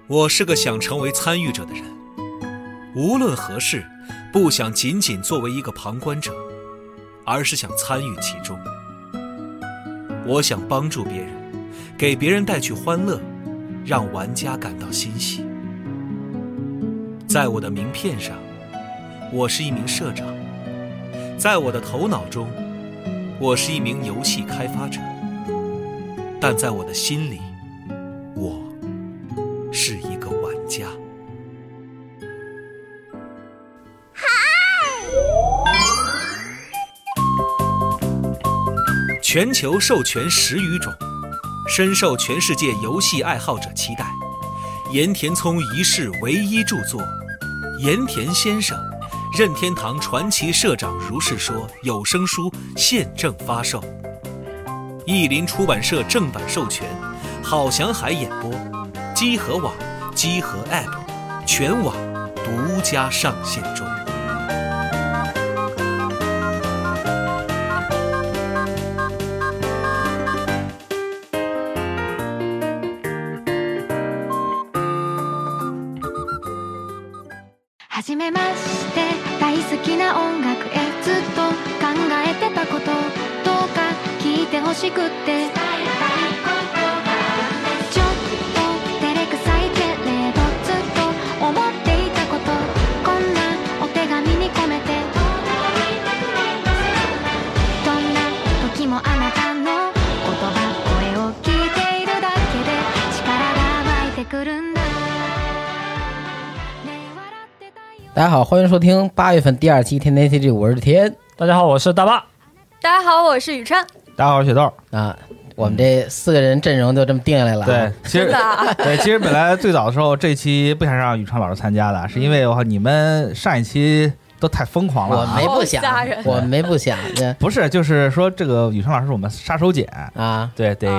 我是个想成为参与者的人，无论何事，不想仅仅作为一个旁观者，而是想参与其中。我想帮助别人，给别人带去欢乐，让玩家感到欣喜。在我的名片上，我是一名社长；在我的头脑中，我是一名游戏开发者；但在我的心里，我是一个玩家。全球授权10余种，深受全世界游戏爱好者期待。盐田聪一世唯一著作，盐田先生任天堂传奇社长如是说有声书现正发售，译林出版社正版授权，郝祥海演播，机核网、机核 App 全网独家上线中。 はじめまして、大好きな音楽へずっと考えてたこと、どうか聞いてほしくってちょっと照れくさいけれどずっと思っていたこと、こんなお手紙に込めて、どんな時もあなたの言葉声を聞いているだけで力が湧いてくるんだ。 大家好，欢迎收听8月份第2期天天 CG， 我是天。 大家好，我是大爸。 大家好，我是宇川。 大家好，我是雪豆啊。我们这4个人阵容就这么定下来了。 对，其实本来最早的时候，这期不想让宇川老师参加的，是因为你们上一期都太疯狂了。 我没不想，我没不想。 不是，就是说这个宇川老师是我们杀手锏啊， 对，得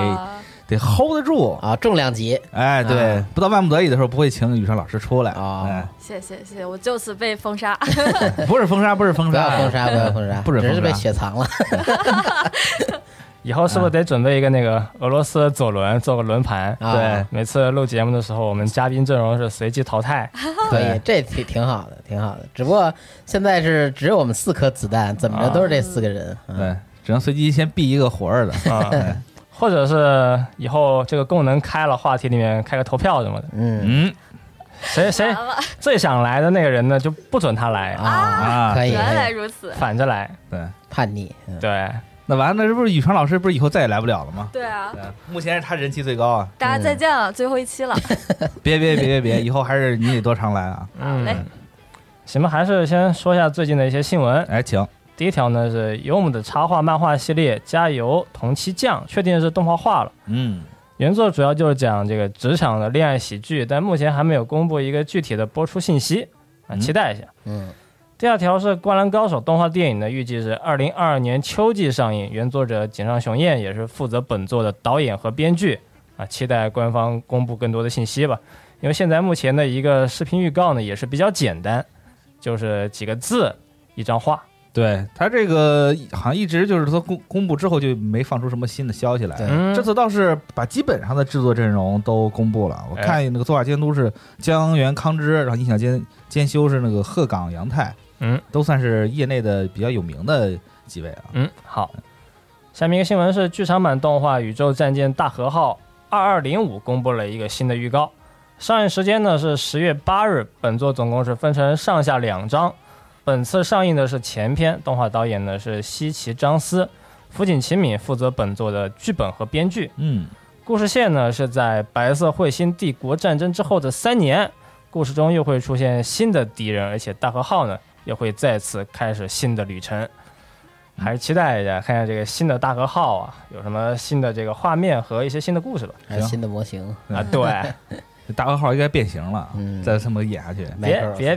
hold 得住啊，重量级。 哎，对，不到万不得已的时候不会请宇川老师出来啊。哎， 谢谢，我就此被封杀。 不是封杀，不是封杀， 不要封杀，不要封杀， 不是封杀， 只是被雪藏了。 以后是不是得准备一个那个俄罗斯左轮，做个轮盘？对，每次录节目的时候，我们嘉宾阵容是随机淘汰。 可以，这挺好的，挺好的。只不过现在是只有我们4颗子弹，怎么着都是这4个人。 对，只能随机先毙一个活着的啊。 或者是以后这个功能开了，话题里面开个投票什么的。谁最想来的那个人呢，就不准他来啊。可以， 原来如此， 反着来， 对， 叛逆。 对， 那完了，这不是宇川老师不是以后再也来不了了吗？ 对啊， 目前是他人气最高啊。 大家再见了，最后一期了。 别，以后还是你得多常来啊。 好嘞。 行吧，还是先说一下最近的一些新闻。 哎，请。 第一条呢是游母的插画漫画系列《加油同期降》确定是动画化了。原作主要就是讲这个职场的恋爱喜剧，但目前还没有公布一个具体的播出信息啊，期待一下。第二条是《灌篮高手》动画电影呢，预计是2022年秋季上映，原作者井上雄彦也是负责本作的导演和编剧啊，期待官方公布更多的信息吧。因为现在目前的一个视频预告呢也是比较简单，就是几个字一张画。 对，他这个好像一直就是说公布之后就没放出什么新的消息来。这次倒是把基本上的制作阵容都公布了。我看那个作画监督是江原康之，然后音响监修是那个鹤岗阳太，都算是业内的比较有名的几位啊。 好，下面一个新闻是剧场版动画《宇宙战舰大和号2205》公布了一个新的预告，上映时间呢是10月8日，本作总共是分成上下2章。本次上映的是前篇，动画导演呢是西崎张司，福井启敏负责本作的剧本和编剧。故事线呢是在白色彗星帝国战争之后的3年，故事中又会出现新的敌人，而且大和号呢也会再次开始新的旅程。还是期待一下，看看这个新的大和号啊，有什么新的这个画面和一些新的故事吧， 还有新的模型啊，对。 大和号应该变形了，再这么演下去， 别，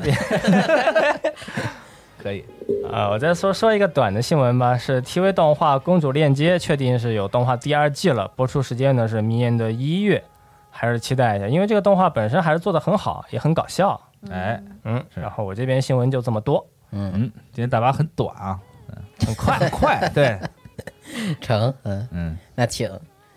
可以我再说一个短的新闻吧，是 TV 动画《公主链接》确定是有动画第2季了，播出时间呢是明年的1月，还是期待一下，因为这个动画本身还是做得很好，也很搞笑。然后我这边新闻就这么多。 今天大巴很短啊， 很快， 对， 成，那请。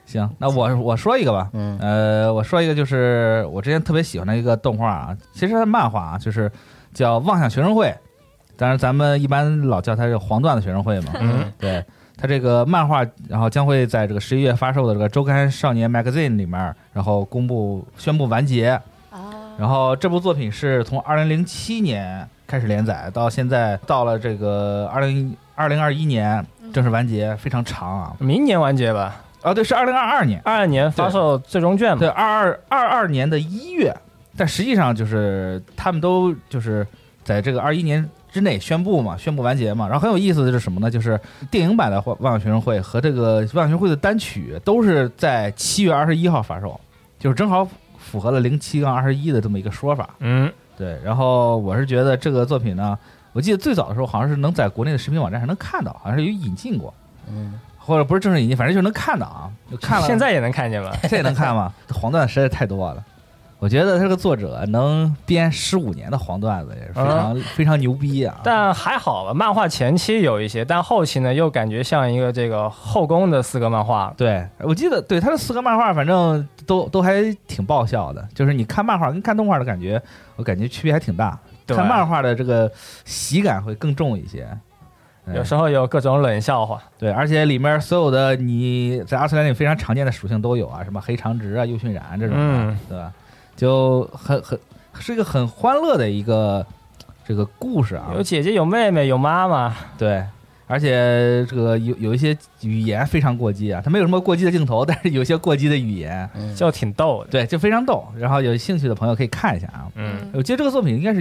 行，那我说一个吧，我说一个就是我之前特别喜欢的一个动画啊，其实它漫画啊，就是叫《妄想学生会》，当然咱们一般老叫它是黄段子学生会嘛，对。它这个漫画，然后将会在这个11月发售的这个周刊少年 Magazine 里面，然后宣布完结。然后这部作品是从2007年开始连载，到现在到了这个2021年正式完结，非常长啊。 明年完结吧？ 对，是2022年 ，22年发售最终卷嘛？ 对，22年的1月，但实际上就是他们都就是在这个21年之内宣布完结嘛。然后很有意思的是什么呢？就是电影版的《妄想学生会》和这个《妄想学生会》的单曲都是在7月21号发售，就是正好符合了07-21的这么一个说法。对。然后我是觉得这个作品呢，我记得最早的时候好像是能在国内的视频网站上能看到，好像是有引进过。或者不是正式引进，反正就能看到啊。看了， 现在也能看见吧？ 现在也能看吗？黄段子实在太多了。我觉得这个作者能编15年的黄段子也是非常牛逼啊！ 但还好吧，漫画前期有一些，但后期呢又感觉像一个这个后宫的4格漫画。 对，我记得对他的4格漫画，反正都还挺爆笑的。就是你看漫画跟看动画的感觉，我感觉区别还挺大。看漫画的这个喜感会更重一些。 有时候有各种冷笑话， 对，而且里面所有的你在二次元里非常常见的属性都有啊，什么黑长直啊、右迅染这种的，对吧？就是一个很欢乐的一个这个故事啊， 有姐姐有妹妹有妈妈， 对，而且这个有一些语言非常过激啊，它没有什么过激的镜头，但是有些过激的语言就挺逗的， 对，就非常逗。然后有兴趣的朋友可以看一下啊，我记得这个作品应该是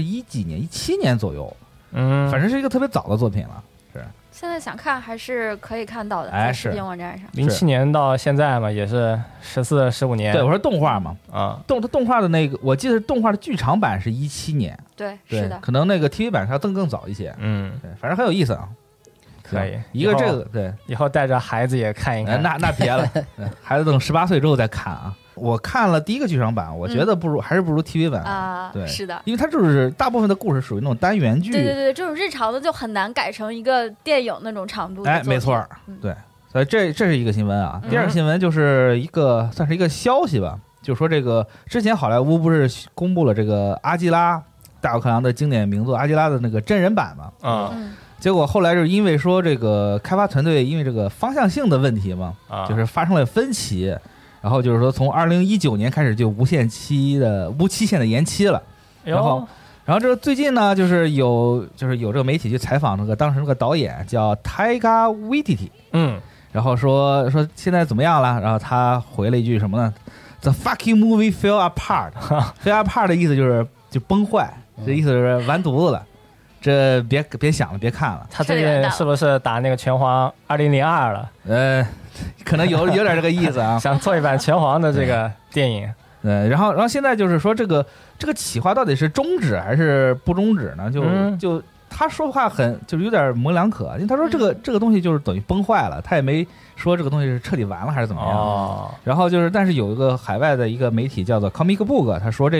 17年左右，反正是一个特别早的作品了。 现在想看还是可以看到的，在视频网站上。 07年到现在嘛，也是14、15年。 对，我说动画嘛，动画的那个，我记得动画的剧场版是17年， 对，是的， 可能那个 TV 版要更早一些。对，反正很有意思啊。 可以， 一个这个对， 以后带着孩子也看一看。 那别了，孩子等18岁之后再看啊。我看了第一个剧场版，我觉得还是不如 TV 版啊。 对， 是的， 因为它就是大部分的故事属于那种单元剧。 对，这种日常的就很难改成一个电影那种长度的。 没错，对，所以这是一个新闻啊。第二个新闻就是算是一个消息吧，就是说这个之前好莱坞不是公布了这个阿基拉大友克洋的经典名作阿基拉的那个真人版嘛？结果后来就是因为说这个开发团队因为这个方向性的问题嘛，就是发生了分歧。然后就是说，从2019年开始就无期限的延期了。然后这个最近呢，就是有这个媒体去采访当时那个导演叫 Taika Waititi，然后说现在怎么样了？然后他回了一句什么呢 ？The fucking movie fell apart。fell apart 的意思就崩坏，这意思就是完犊子了。这别想了，别看了。 他最近是不是打那个拳皇2002了？ 可能有点这个意思啊， 想做一版拳皇的这个电影。 然后现在就是说这个企划到底是终止还是不终止呢？就他说话就是有点模棱两可，因为他说这个东西就是等于崩坏了，他也没说这个东西是彻底完了还是怎么样。然后就是但是有一个海外的一个媒体叫做 Comic Book， 他说这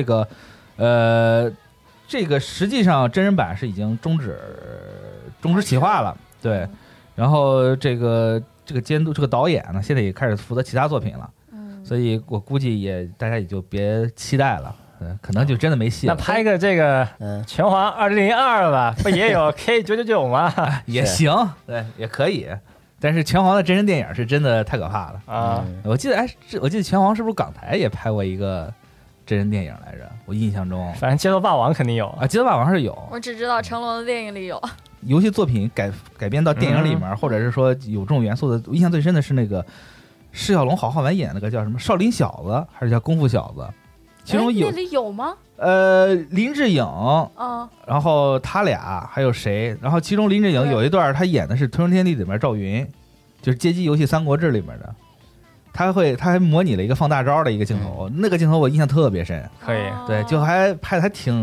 个实际上真人版是已经终止企划了，对。然后这个监督这个导演呢，现在也开始负责其他作品了，所以我估计大家也就别期待了，可能就真的没戏了。 那拍个这个拳皇2002吧，不也有 K999 吗？ 也行，对，也可以。但是拳皇的真人电影是真的太可怕了啊！我记得拳皇是不是港台也拍过一个真人电影来着？我印象中， 反正街头霸王肯定有啊，街头霸王是有。 我只知道成龙的电影里有。 游戏作品改编到电影里面，或者是说有这种元素的，我印象最深的是那个释小龙、郝浩文演那个叫什么少林小子，还是叫功夫小子？其中那里有吗？ 林志颖，然后他俩还有谁？然后其中林志颖有一段他演的是《吞食天地》里面赵云，就是街机游戏《三国志》里面的。他还模拟了一个放大招的一个镜头，那个镜头我印象特别深。 可以， 对，就还拍的还挺，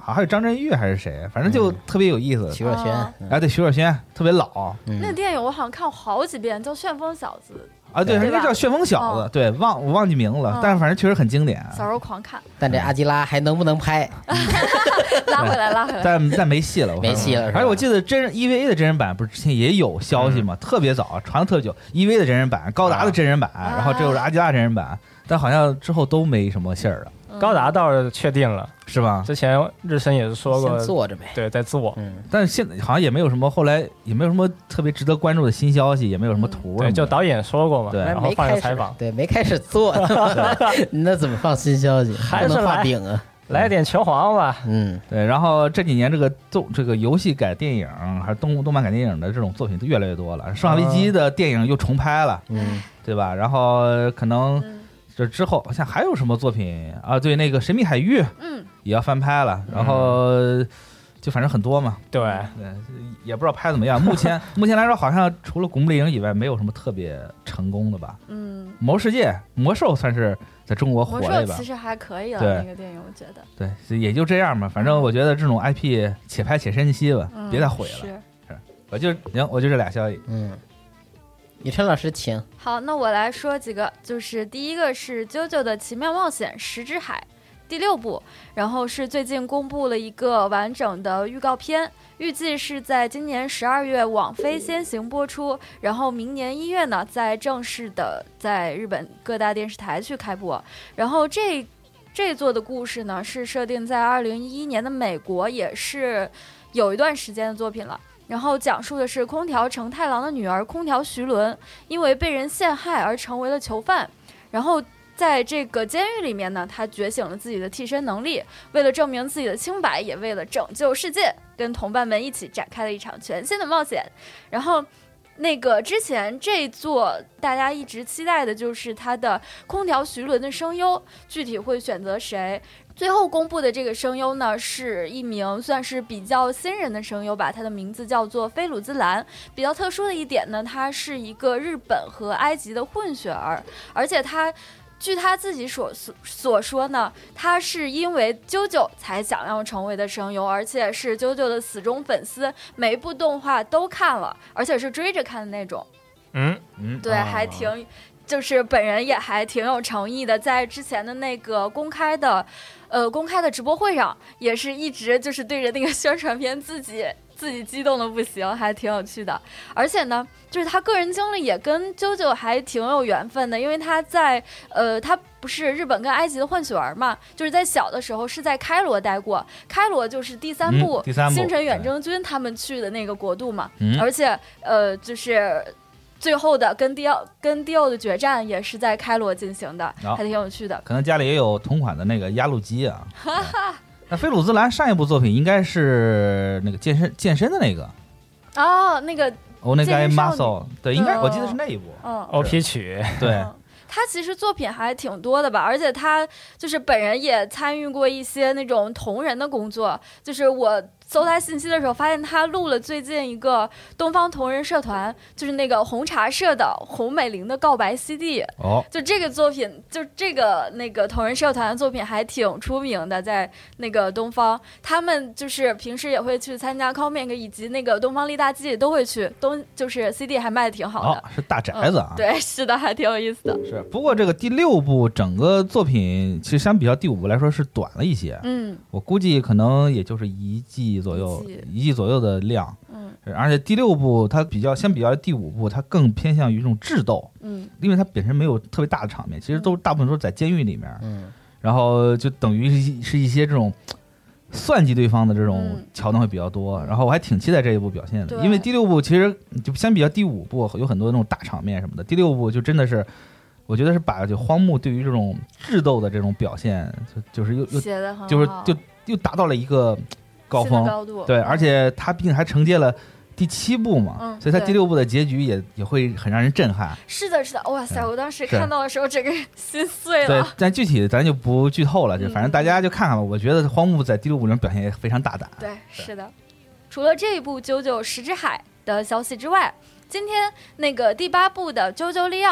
好还有张震岳还是谁，反正就特别有意思。 徐若瑄， 对，徐若瑄特别老。 那个电影我好像看过好几遍，叫《旋风小子》 啊，对，应该叫《旋风小子》，对，我忘记名字了，但是反正确实很经典。 小时候狂看。 但这阿基拉还能不能拍？ 拉回来。 但没戏了， 没戏了。 而且我记得EVA 的真人版不是之前也有消息嘛，特别早，传的特久。EVA 的真人版、高达的真人版，然后这又是阿基拉真人版，但好像之后都没什么信儿了。 高达倒是确定了， 是吧？ 之前日升也是说过， 先做着呗。 对，在做。 但是现在好像也没有什么，后来也没有什么特别值得关注的新消息，也没有什么图。 对，就导演说过嘛， 对， 然后放个采访， 对，没开始做，那怎么放新消息？ 还是画饼啊？ 来点球皇吧。 对。然后这几年这个游戏改电影还是动漫改电影的这种作品都越来越多了，《生化危机》的电影又重拍了，对吧？然后可能。这之后好像还有什么作品啊？对，那个《神秘海域》也要翻拍了，然后就反正很多嘛。 对， 也不知道拍怎么样。目前来说，好像除了《古墓丽影》以外，没有什么特别成功的吧。魔兽世界、魔兽算是在中国火了吧？ 魔兽其实还可以了，那个电影我觉得。 对，也就这样吧。反正我觉得这种 IP 且拍且珍惜吧，别再毁了。是，我就这俩消息。 雨辰老师请。 好，那我来说几个，就是第一个是《JoJo 的奇妙冒险石之海》第6部，然后是最近公布了一个完整的预告片，预计是在今年12月网飞先行播出，然后明年1月呢再正式的在日本各大电视台去开播。然后这座的故事呢是设定在2011年的美国，也是有一段时间的作品了。然后讲述的是空调承太郎的女儿空调徐伦，因为被人陷害而成为了囚犯。然后在这个监狱里面呢，她觉醒了自己的替身能力，为了证明自己的清白，也为了拯救世界，跟同伴们一起展开了一场全新的冒险。然后那个之前这座大家一直期待的就是他的空调徐伦的声优，具体会选择谁？最后公布的这个声优呢，是一名算是比较新人的声优吧，他的名字叫做菲鲁兹兰。比较特殊的一点呢，他是一个日本和埃及的混血儿，而且据他自己所说呢，他是因为JoJo才想要成为的声优，而且是JoJo的死忠粉丝，每一部动画都看了，而且是追着看的那种。对，还挺。就是本人也还挺有诚意的，在之前的那个公开的直播会上，也是一直就是对着那个宣传片自己激动的不行，还挺有趣的。而且呢，就是他个人经历也跟JoJo还挺有缘分的，因为他在他不是日本跟埃及的混血儿嘛，就是在小的时候是在开罗待过，开罗就是第三部星辰远征军他们去的那个国度嘛，而且就是最后的跟迪奥的决战也是在开罗进行的，还挺有趣的。 可能家里也有同款的那个压路机啊。那菲鲁兹兰上一部作品应该是那个健身的那个那个 Onegai Muscle， 对，应该我记得是那一部。 OP 曲， 对。 他其实作品还挺多的吧，而且他就是本人也参与过一些那种同人的工作，就是我搜他信息的时候发现他录了最近一个东方同人社团，就是那个红茶社的红美玲的告白 CD。就这个作品，就这个那个同人社团的作品还挺出名的，在那个东方，他们就是平时也会去参加 Comic 以及那个东方立大祭都会去，就是 CD 还卖的挺好的。 是大宅子啊。 对，是的，还挺有意思的。 是，不过这个第6部整个作品其实相比较第5部来说是短了一些。我估计可能也就是一季左右的量。而且第6部它相比较第5部，它更偏向于这种智斗。因为它本身没有特别大的场面，其实大部分都是在监狱里面。然后就等于是一些这种算计对方的这种桥段会比较多。然后我还挺期待这一部表现的，因为第6部其实就相比较第5部有很多那种大场面什么的，第6部就真的是。我觉得是把就荒木对于这种智斗的这种表现，就是又达到了一个高峰高度。 对，而且他毕竟还承接了第7部嘛，所以他第6部的结局也会很让人震撼。 是的，哇塞！我当时看到的时候，整个人心碎了。 对，但具体咱就不剧透了，就反正大家就看看吧。我觉得荒木在第6部中表现也非常大胆。 对，是的。除了这一部《JoJo 石之海》的消息之外，今天那个第8部的《JoJo 利奥》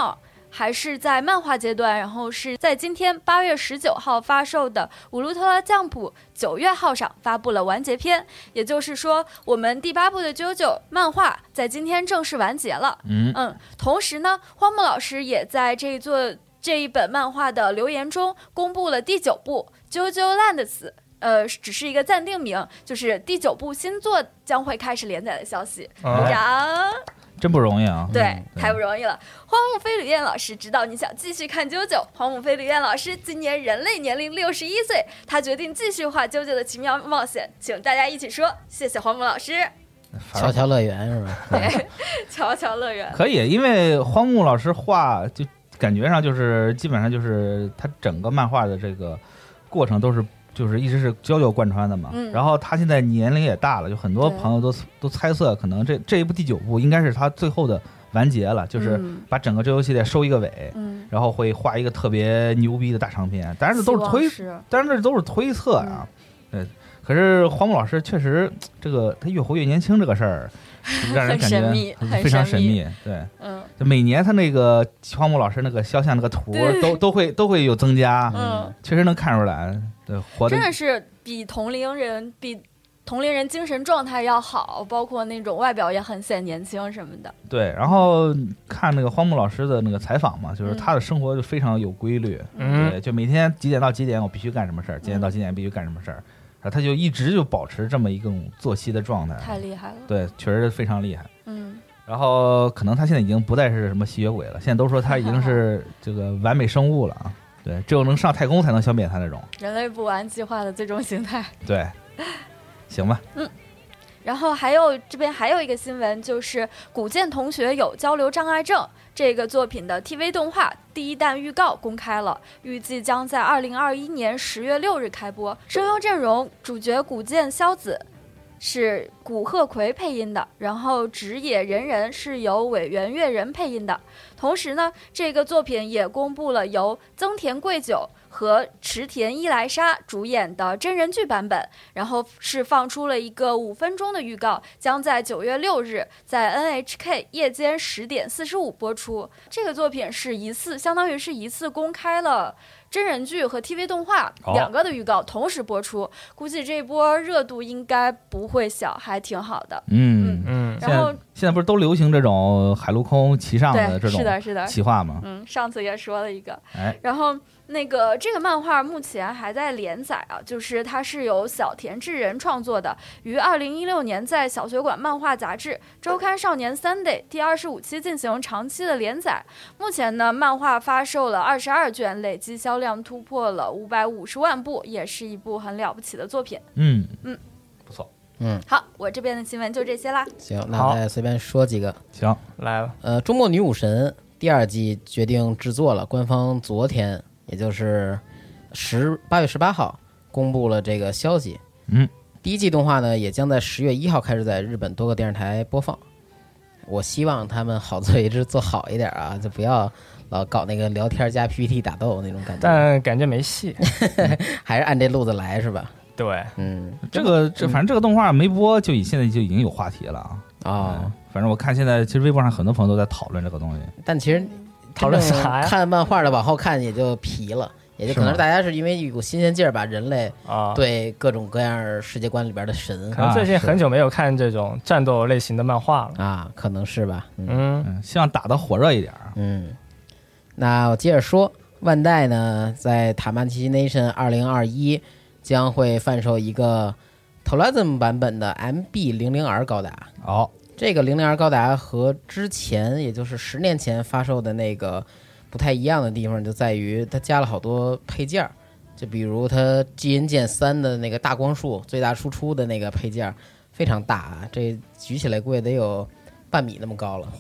还是在漫画阶段，然后是在今天8月19号发售的《乌鲁特拉酱谱》9月号上发布了完结篇，也就是说，我们第8部的 JoJo 漫画在今天正式完结了。同时呢，荒木老师也在这一本漫画的留言中公布了第9部 JoJo Lands。只是一个暂定名，就是第9部新作将会开始连载的消息。鼓掌！ 真不容易啊！ 对，太不容易了。荒木飞吕彦老师知道你想继续看啾啾。荒木飞吕彦老师今年人类年龄61岁，他决定继续画啾啾的奇妙冒险，请大家一起说谢谢荒木老师。 乔乔乐园是吧？ 对，乔乔乐园可以，因为荒木老师画就感觉上就是基本上就是他整个漫画的这个过程就是一直是JoJo贯穿的嘛，然后他现在年龄也大了，就很多朋友都猜测，可能这一部第9部应该是他最后的完结了，就是把整个JoJo系列收一个尾，然后会画一个特别牛逼的大长篇。当然这都是推测啊，对。可是荒木老师确实这个他越活越年轻这个事儿，让人感觉非常神秘。对，每年他那个荒木老师那个肖像那个图都会有增加，确实能看出来。对，活真的是比同龄人精神状态要好，包括那种外表也很显年轻什么的。 对，然后看那个荒木老师的那个采访嘛，就是他的生活就非常有规律，对，就每天几点到几点我必须干什么事儿，几点到几点必须干什么事儿，他就一直就保持这么一种作息的状态， 太厉害了。 对，确实非常厉害。然后可能他现在已经不再是什么吸血鬼了，现在都说他已经是这个完美生物了啊。对，只有能上太空才能消灭他那种人类不玩计划的最终形态。 对，行吧。 然后这边还有一个新闻，就是古剑同学有交流障碍症这个作品的 TV 动画第1弹预告公开了，预计将在2021年10月6日开播。声优阵容：主角古剑萧子是古贺葵配音的，然后直野仁人是由尾原月人配音的。同时呢，这个作品也公布了由增田贵久和池田伊莱莎主演的真人剧版本，然后是放出了一个5分钟的预告，将在9月6日在 NHK 夜间10点45播出。这个作品是相当于是一次公开了真人剧和 TV 动画2个的预告同时播出，估计这波热度应该不会小，还挺好的。然后现在不是都流行这种海陆空齐上的这种企划吗？ 上次也说了一个。然后这个漫画目前还在连载啊，就是它是由小田智人创作的，于2016年在小学馆漫画杂志周刊少年 Sunday 第25期进行长期的连载。目前呢，漫画发售了22卷，累计销量突破了550万部，也是一部很了不起的作品。 不错。 好，我这边的新闻就这些啦。 行，那再随便说几个。 行， 来了。中国女武神第2季决定制作了，官方昨天，也就是8月18号公布了这个消息。第1季动画呢，也将在10月1号开始在日本多个电视台播放。我希望他们好自为之做好一点啊，就不要老搞那个聊天加 PPT 打斗那种感觉。 但感觉没戏， 还是按这路子来是吧？ 对， 反正这个动画没播，现在就已经有话题了啊。 反正我看现在其实微博上很多朋友都在讨论这个东西， 但其实讨论啥呀？ 看漫画的往后看也就疲了，也就可能大家是因为有股新鲜劲儿，把人类对各种各样世界观里边的神， 可能最近很久没有看这种战斗类型的漫画了啊，可能是吧。 希望打得火热一点。 那我接着说，万代呢在塔曼奇 Nation 2021将会贩售一个 Torazum 版本的 MB00R 高达。这个00R 高达和之前也就是10年前发售的那个不太一样的地方，就在于它加了好多配件，就比如它基因剑3的那个大光束最大输出的那个配件非常大啊，这举起来估计得有半米那么高了。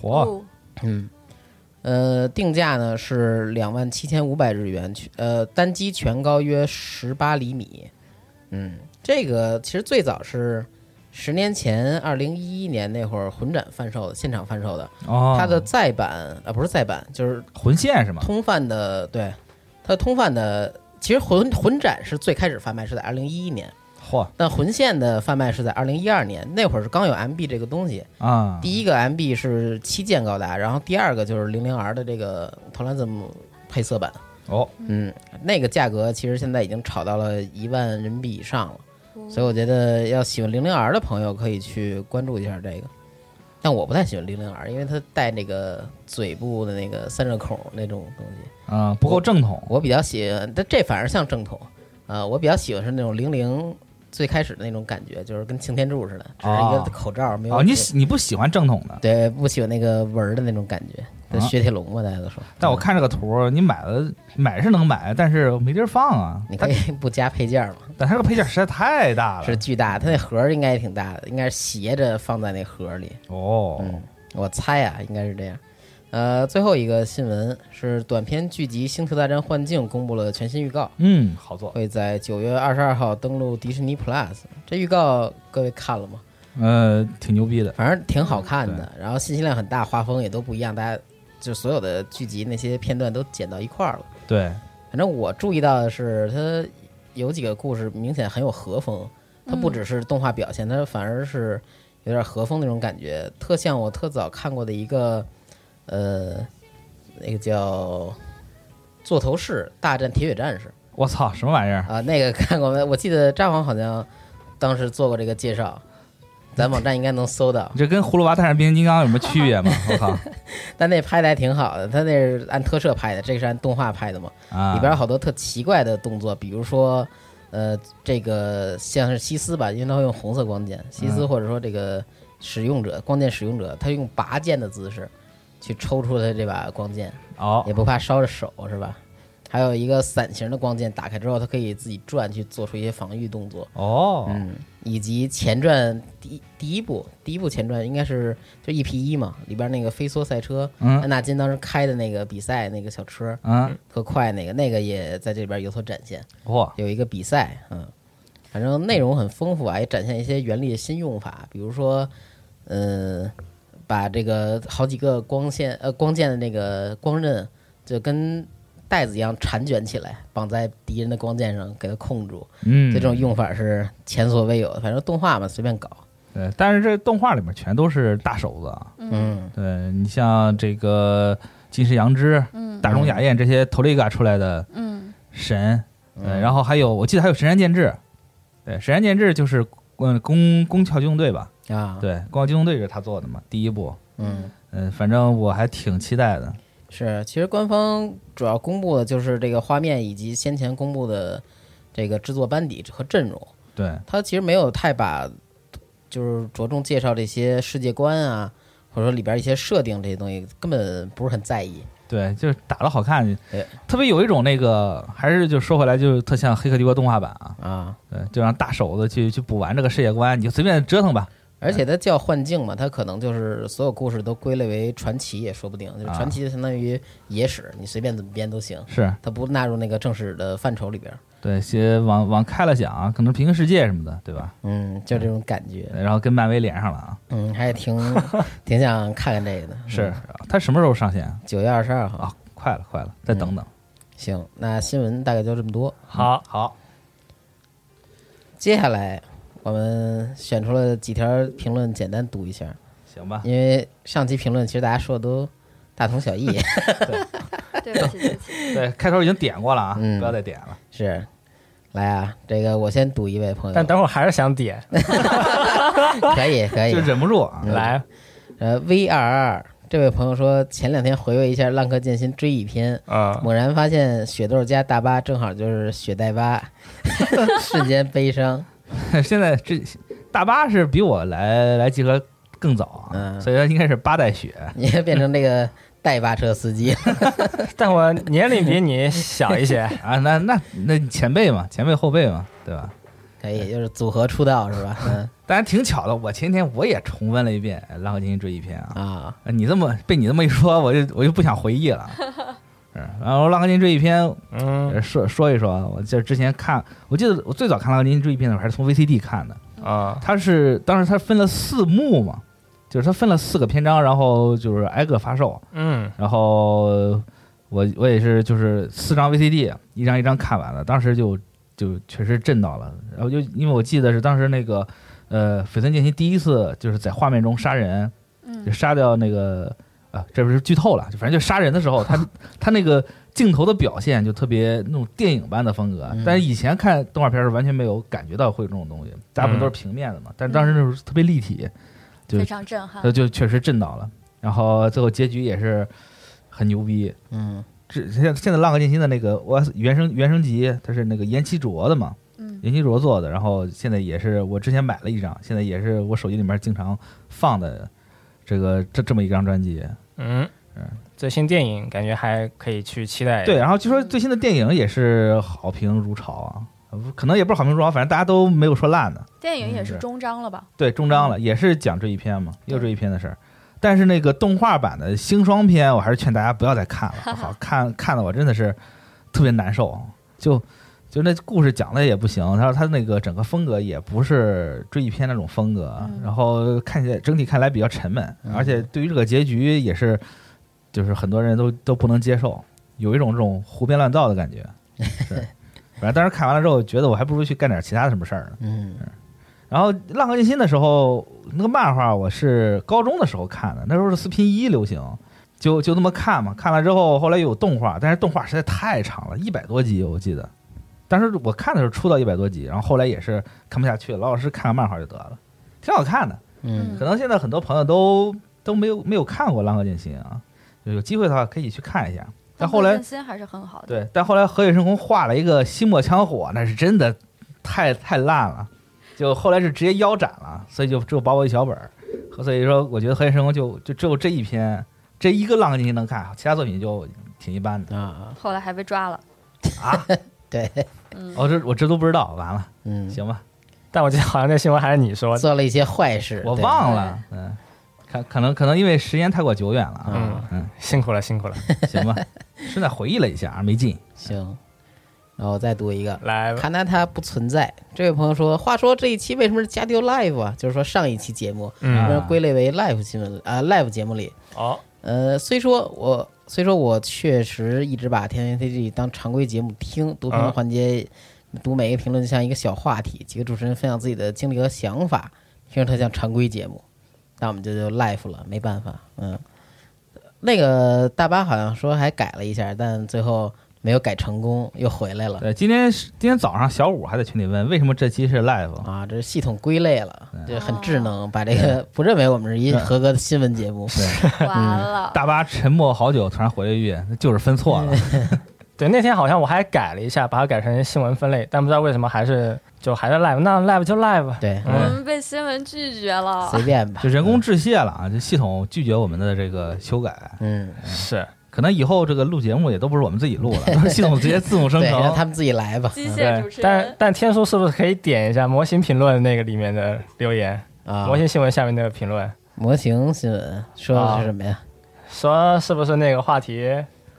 定价呢是27,500日元，单机全高约18厘米。这个其实最早是10年前2011年那会儿混展贩售的，现场贩售的。它的再版不是再版，就是魂线是吗？ 通贩的，对，它通贩的其实混展是最开始贩卖是在2011年， 嚯！ 但魂线的贩卖是在2012年，那会儿是刚有 MB 这个东西啊。 第一个 MB 是7件高达，然后第二个就是 00R 的这个托兰兹姆配色版。那个价格其实现在已经炒到了1万人民币以上了，所以我觉得要喜欢 00R 的朋友可以去关注一下这个。但我不太喜欢 00R， 因为它带那个嘴部的那个散热孔那种东西， 不够正统。 我比较喜欢，但这反而像正统。我比较喜欢是那种00最开始的那种感觉，就是跟擎天柱似的，只是一个口罩，没有。 你不喜欢正统的？ 对，不喜欢那个纹的那种感觉。雪铁龙嘛，大家都说。 但我看这个图，你买是能买，但是没地儿放啊。 你可以不加配件嘛？ 但它这个配件实在太大了， 是巨大。它那盒应该也挺大的，应该是斜着放在那盒里。我猜啊，应该是这样。最后一个新闻是短篇剧集《星球大战：幻境》公布了全新预告。 好做， 会在9月22号登陆迪士尼 Plus。这预告各位看了吗？ 挺牛逼的， 反正挺好看的。然后信息量很大，画风也都不一样，大家就所有的剧集那些片段都剪到一块儿了。 对， 反正我注意到的是，它有几个故事明显很有和风，它不只是动画表现，它反而是有点和风那种感觉，特像我特早看过的一个那个叫《座头市大战铁血战士》。 我操，什么玩意儿啊？那个看过没？我记得札幌好像当时做过这个介绍。咱网站应该能搜到， 这跟葫芦娃大战变形金刚有什么区别吗？我靠！ 但那拍的还挺好的，他那是按特摄拍的，这个是按动画拍的嘛。里边有好多特奇怪的动作，比如说，这个像是西斯吧，因为他会用红色光剑，西斯或者说这个使用者光剑使用者，他用拔剑的姿势去抽出他这把光剑，也不怕烧着手，是吧？还有一个伞形的光剑，打开之后它可以自己转去做出一些防御动作。以及前传第一部前传应该是就 EP1 嘛，里边那个飞梭赛车，安纳金当时开的那个比赛那个小车，特快那个也在这边有所展现。有一个比赛，反正内容很丰富啊，也展现一些原力的新用法，比如说，把这个好几个光剑的那个光刃就跟带子一样缠卷起来，绑在敌人的光剑上，给它控住。这种用法是前所未有的。反正动画嘛，随便搞。 对，但是这动画里面全都是大手子。对你像这个金石阳之、大冢雅彦这些头里嘎出来的神，然后还有我记得还有神山健治。对，神山健治就是宫壳机动队吧？对，宫壳机动队是他做的嘛，第一部。反正我还挺期待的。 是，其实官方主要公布的就是这个画面以及先前公布的这个制作班底和阵容。 对， 他其实没有太把就是着重介绍这些世界观啊，或者说里边一些设定这些东西，根本不是很在意。 对，就是打得好看，特别有一种那个，还是就说回来，就是特像《黑客帝国》动画版对，就让大手子去补完这个世界观，你就随便折腾吧。 而且它叫幻境嘛，它可能就是所有故事都归类为传奇也说不定，就是传奇就相当于野史，你随便怎么编都行。 是， 它不纳入那个正史的范畴里边。 对，些往开了想，可能平行世界什么的，对吧？ 就这种感觉。 然后跟漫威连上了啊。 还挺想看看这个的。 是，它什么时候上线 ？9月22号。 快了，再等等。 行，那新闻大概就这么多。 好。 接下来我们选出了几条评论，简单读一下。 行吧。 因为上期评论其实大家说的都大同小异。 对不起。 对，开头已经点过了啊，不要再点了。 是，来啊，这个我先读一位朋友。 但等会儿还是想点。 可以， 就忍不住啊。 来 ，V22这位朋友说，前2天回味一下《浪客剑心》追忆篇，猛然发现雪豆加大巴正好就是雪代巴，瞬间悲伤。 现在这大巴是比我来集合更早所以他应该是8代雪。 你也变成这个代巴车司机。 但我年龄比你小一些啊，那前辈嘛，前辈后辈嘛，对吧？ 可以，就是组合出道是吧？ 当然挺巧的，我前天我也重温了一遍《浪客剑心》追忆篇你被你这么一说，我就不想回忆了。然后《浪客剑心》追忆篇，说一说，我就之前看，我记得我最早看《浪客剑心》追忆篇的时候还是从 VCD 看的当时他分了4幕嘛，就是他分了4个篇章，然后就是挨个发售。然后我也是就是4张 VCD，一张一张看完了，当时就就确实震到了。然后就因为我记得是当时那个绯村剑心第一次就是在画面中杀人，就杀掉那个这不是剧透了，就反正就杀人的时候，他那个镜头的表现就特别那种电影般的风格，但是以前看动画片是完全没有感觉到会有这种东西，大部分都是平面的嘛，但是当时那时候特别立体，就非常震撼， 就确实震到了。然后最后结局也是很牛逼，现在浪客剑心的那个原声集，它是那个岩崎卓的嘛，岩崎卓做的，然后现在也是我之前买了一张，现在也是我手机里面经常放的这么一张专辑。 最新电影感觉还可以去期待。 对，然后据说最新的电影也是好评如潮啊，可能也不是好评如潮，反正大家都没有说烂的。电影也是终章了吧？ 对，终章了，也是讲这一篇嘛，又这一篇的事儿。但是那个动画版的星霜篇，我还是劝大家不要再看了，好看的我真的是特别难受。就那故事讲的也不行，然后他那个整个风格也不是追忆片那种风格，然后看起来整体看来比较沉闷，而且对于这个结局也是。就是很多人都不能接受，有一种这种胡编乱造的感觉。是，反正当时看完了之后，觉得我还不如去干点其他的什么事儿呢。然后《浪客剑心》的时候，那个漫画我是高中的时候看的，那时候是4拼1流行，就那么看嘛。看了之后，后来又有动画，但是动画实在太长了，100多集我记得。当时我看的时候出到100多集，然后后来也是看不下去了，老师看个漫画就得了，挺好看的。可能现在很多朋友都没有看过《浪客剑心》啊。有机会的话可以去看一下，但后来心还是很好的。 对，但后来河野深宏画了一个星墨枪火，那是真的太烂了，就后来是直接腰斩了，所以就只有薄薄一小本儿。所以说，我觉得河野深宏就只有这一篇，这一个浪客剑心能看，其他作品就挺一般的啊。后来还被抓了啊？ 对， 我这都不知道，完了，行吧。 但我记得好像那新闻还是你说的， 做了一些坏事， 我忘了，可能因为时间太过久远了辛苦了，行吧，顺带回忆了一下，没劲。 行，然后我再读一个， 来， 看来它不存在。这位朋友说，话说这一期为什么是加丢 live 啊？就是说上一期节目，归类为 live 新闻live 节目里。虽说我确实一直把天天 ACG 当常规节目听，读评论环节，读每一个评论就像一个小话题，几个主持人分享自己的经历和想法，听着它像常规节目。那我们就 live 了，没办法。那个大巴好像说还改了一下，但最后没有改成功，又回来了。 对，今天早上小五还在群里问为什么这期是 live 啊？这是系统归类了，就很智能，把这个不认为我们是一合格的新闻节目。 对，完了。 大巴沉默好久，突然回了一句，那就是分错了。 对，那天好像我还改了一下，把它改成新闻分类，但不知道为什么还是 live， 那 live 就 live。 对， 我们被新闻拒绝了， 随便吧， 就人工致谢了啊！就系统拒绝我们的这个修改。 是， 可能以后这个录节目也都不是我们自己录了，都是系统直接自动生成， 让他们自己来吧。 机械主持人。 但天叔是不是可以点一下模型评论那个里面的留言啊？模型新闻下面那个评论， 模型新闻说的是什么呀？ 说是不是那个话题？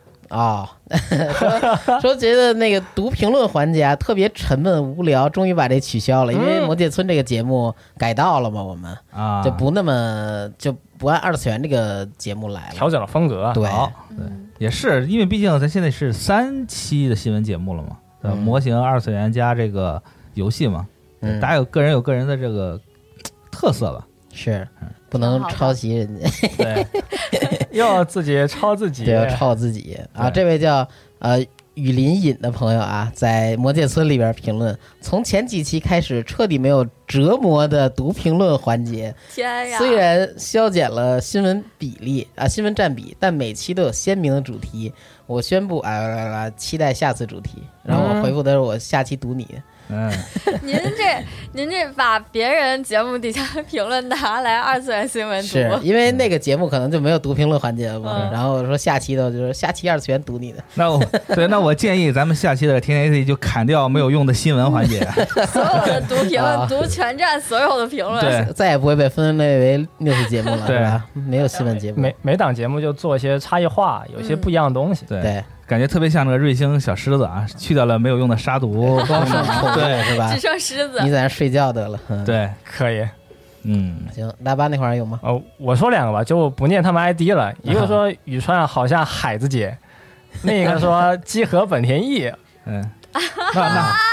说觉得那个读评论环节特别沉闷无聊，终于把这取消了，因为魔界村这个节目改道了嘛，我们就不那么就不按二次元这个节目来了， 调整了风格。 对，也是因为毕竟咱现在是3期的新闻节目了嘛，模型二次元加这个游戏嘛，大家有个人的这个特色吧， 是不能抄袭人家， 对，要自己抄自己， 对，要抄自己啊！这位叫雨林隐的朋友啊，在魔界村里边评论，从前几期开始彻底没有折磨的读评论环节。 天呀！ 虽然削减了新闻比例新闻占比，但每期都有鲜明的主题。我宣布期待下次主题。然后我回复的是我下期读你。 您这把别人节目底下的评论拿来二次元新闻读， 是因为那个节目可能就没有读评论环节了嘛，然后说下期的就是下期二次元读你的。 那我建议咱们下期的天天 AC 就砍掉没有用的新闻环节， 所有的读评论读全站所有的评论， 对， 再也不会被分类为news节目了，对吧？没有新闻节目， 每档节目就做一些差异化，有些不一样的东西， 对。感觉特别像那个瑞星小狮子啊，去掉了没有用的杀毒， 光剩虫， 对， 是吧？ 只剩狮子， 你在那睡觉得了， 对， 可以， 行，大巴那块儿有吗？ 我说2个吧，就不念他们 ID 了。一个说宇川好像海子姐，另一个说基和本田翼，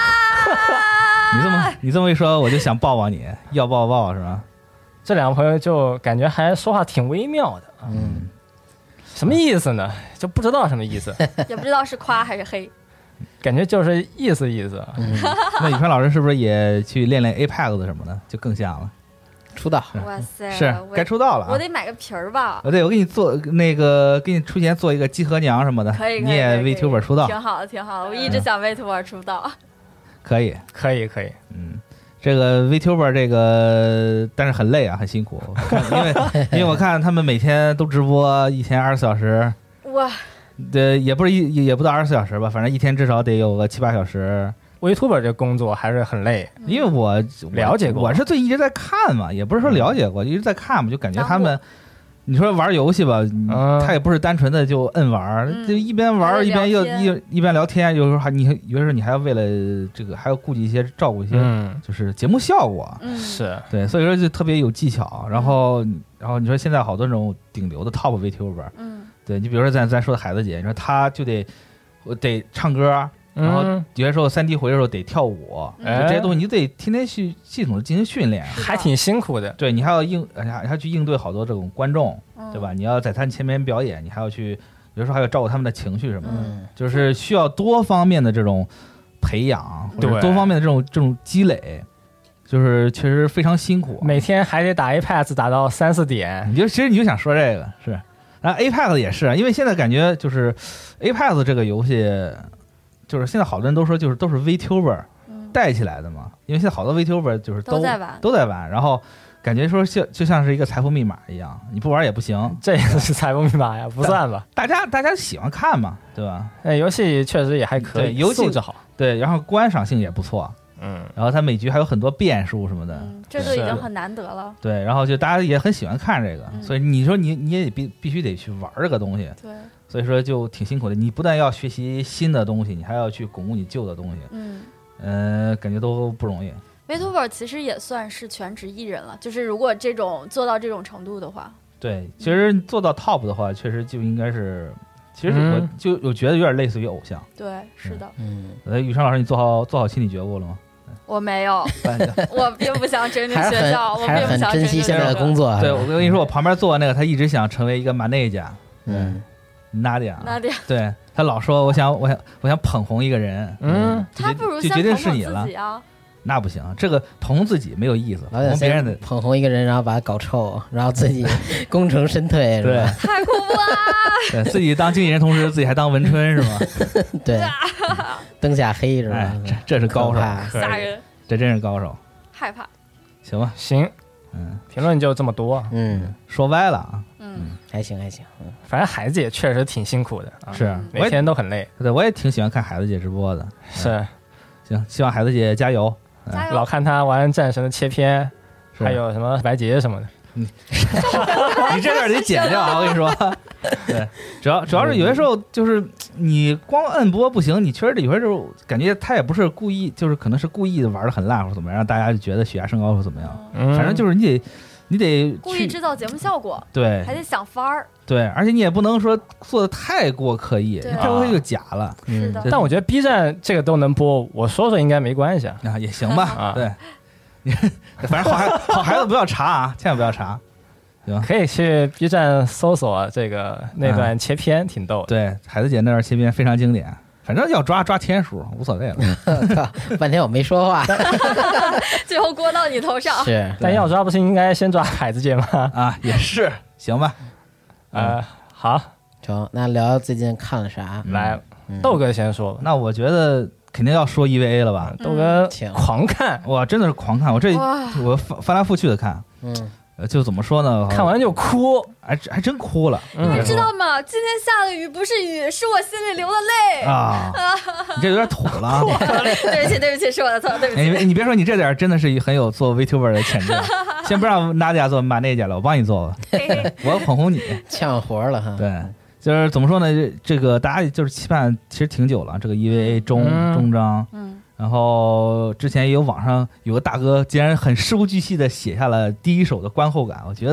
你这么一说，我就想抱抱你，要抱抱是吧？ 这两个朋友就感觉还说话挺微妙的啊。什么意思呢？就不知道什么意思， 也不知道是夸还是黑。 感觉就是意思。 那宇川老师是不是也去练练 Apex 什么的，就更像了？ 出道哇塞， 是该出道了啊。 我得买个皮儿吧。 对，我给你做那个，给你出钱做一个集合娘什么的， 可以， 你也 VTuber 出道， 挺好的，挺好的。我一直想 VTuber 出道。 可以。这个 VTuber 这个，但是很累啊，很辛苦。因为我看他们每天都直播，一天24小时。 哇， 对，也不到24小时吧，反正一天至少得有个7、8小时。 VTuber 这工作还是很累， 因为我了解过， 我是一直在看嘛，也不是说了解过，一直在看嘛，就感觉他们。你说玩游戏吧，他也不是单纯的就摁玩，就一边玩一边一边聊天，有时候有时候你还要为了这个还要顾及一些照顾一些，就是节目效果， 是对， 所以说就特别有技巧。然后你说现在好多那种顶流的 top VTuber，对你比如说咱说的海子姐，你说她就得唱歌。然后有些时候3D 回的时候得跳舞，这些东西你得天天去系统的进行训练， 还挺辛苦的。 对，你还要去应对好多这种观众，对吧？你要在他前面表演，你还要去，有时候还要照顾他们的情绪什么的，就是需要多方面的这种培养，或者多方面的这种积累，就是确实非常辛苦。 每天还得打 Apex 打到3、4点， 其实你就想说这个是，然后 Apex 也是，因为现在感觉就是 Apex 这个游戏。就是现在好多人都说，都是 VTuber 带起来的嘛，因为现在好多 VTuber 就是都在玩，然后感觉说就像是一个财富密码一样，你不玩也不行。 这也是财富密码呀？不算吧？ 大家喜欢看嘛，对吧？ 游戏确实也还可以， 游戏素质好， 对，然后观赏性也不错，然后它每局还有很多变数什么的， 这都已经很难得了。 对，然后就大家也很喜欢看这个，所以你说你也必须得去玩这个东西。 对。 所以说就挺辛苦的，你不但要学习新的东西，你还要去巩固你旧的东西，感觉都不容易。 VTuber 其实也算是全职艺人了，就是如果做到这种程度的话， 对，其实做到 top 的话，确实就应该是，其实我觉得有点类似于偶像。 对，是的。 宇川老师，你做好心理觉悟了吗？ 我没有，我并不想整理学校，我并不想珍惜现在的工作。 对，我跟你说，我旁边坐那个，他一直想成为一个马内加。Nadia，对，他老说我想捧红一个人， 他不如就决定是你了啊。 那不行，这个捧自己没有意思，捧别人的捧红一个人，然后把他搞臭，然后自己功成身退， 对， 太恐怖了。 对自己当经纪人，同时自己还当文春是吗？ 对，灯下黑是吧？ 这是高手， 吓人， 这真是高手， 害怕。 行吧， 行，评论就这么多， 说歪了啊。 还行， 反正孩子也确实挺辛苦的， 是每天都很累。 对，我也挺喜欢看孩子姐直播的。 是， 行，希望孩子姐加油。 老看她玩战神的切片，还有什么白洁什么的。 你这段得剪掉啊！我跟你说，对，主要是有些时候就是你光摁播不行，你确实有些时候感觉他也不是故意，就是可能是故意的玩的很烂或者怎么样，让大家就觉得血压升高或者怎么样。反正就是你得故意制造节目效果， 对， 还得想法儿， 对，而且你也不能说做的太过刻意，太过刻意就假了。 是的， 但我觉得 B 站这个都能播，我说应该没关系啊， 也行吧，对。反正好孩子不要查啊，千万不要查。行， 可以去 B 站搜索那段切片，挺逗的。 对，海子姐那段切片非常经典。反正要抓天数，无所谓了。 半天我没说话， 最后锅到你头上。 是， 但要抓不是应该先抓海子姐吗？ 啊，也是，行吧。 好， 成。那聊最近看了啥？ 来，豆哥先说吧。 那我觉得肯定要说 EVA 了吧？ 豆哥狂看， 哇，真的是狂看，我翻来覆去的看，就怎么说呢？ 看完就哭， 还真哭了。 你们知道吗？今天下的雨不是雨，是我心里流的泪啊！你这有点土了。 对不起，是我的错，对不起。 你别说，你这点真的是很有做 VTuber 的潜质。先不让Nadia做马内加了，我帮你做吧。我要捧红你， 抢活了哈。 对，就是怎么说呢？这个大家就是期盼其实挺久了，这个 EVA 终章。然后之前也有网上有个大哥竟然很事无巨细的写下了第一手的观后感，我觉得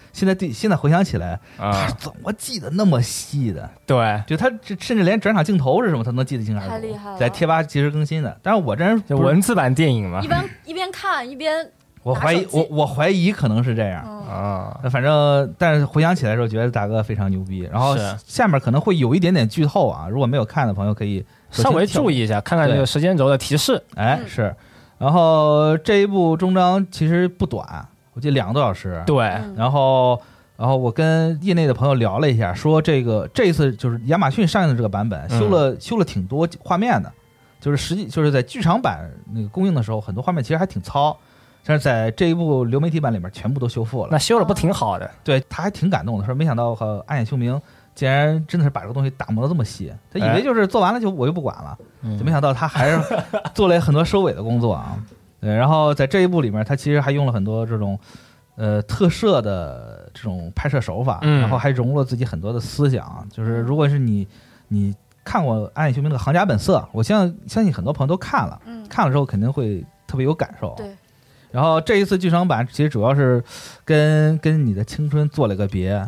现在回想起来， 啊他是怎么记得那么细的？ 对， 就他甚至连转场镜头是什么，他能记得清楚， 太厉害了， 在贴吧及时更新的。但是我这人就文字版电影嘛一边看一边我怀疑可能是这样。 啊， 反正但是回想起来的时候，觉得大哥非常牛逼。然后是下面可能会有一点点剧透啊，如果没有看的朋友可以稍微注意一下，看看这个时间轴的提示。 是。然后这一部终章其实不短，我记得2个多小时。 对， 然后我跟业内的朋友聊了一下，说这一次就是亚马逊上映的这个版本修了挺多画面的，就是在剧场版那个公映的时候，很多画面其实还挺糙。但是在这一部流媒体版里面全部都修复了， 那修的不挺好的？ 对，他还挺感动的，说没想到和暗夜秀明竟然真的是把这个东西打磨的这么细，他以为就是做完了我就不管了，就没想到他还是做了很多收尾的工作啊。对，然后在这一部里面，他其实还用了很多这种特摄的这种拍摄手法，然后还融入了自己很多的思想。就是如果是你看过《暗夜秀明》的《行家本色》，我相信很多朋友都看了，看了之后肯定会特别有感受。 对。 然后这一次剧场版其实主要是跟你的青春做了个别，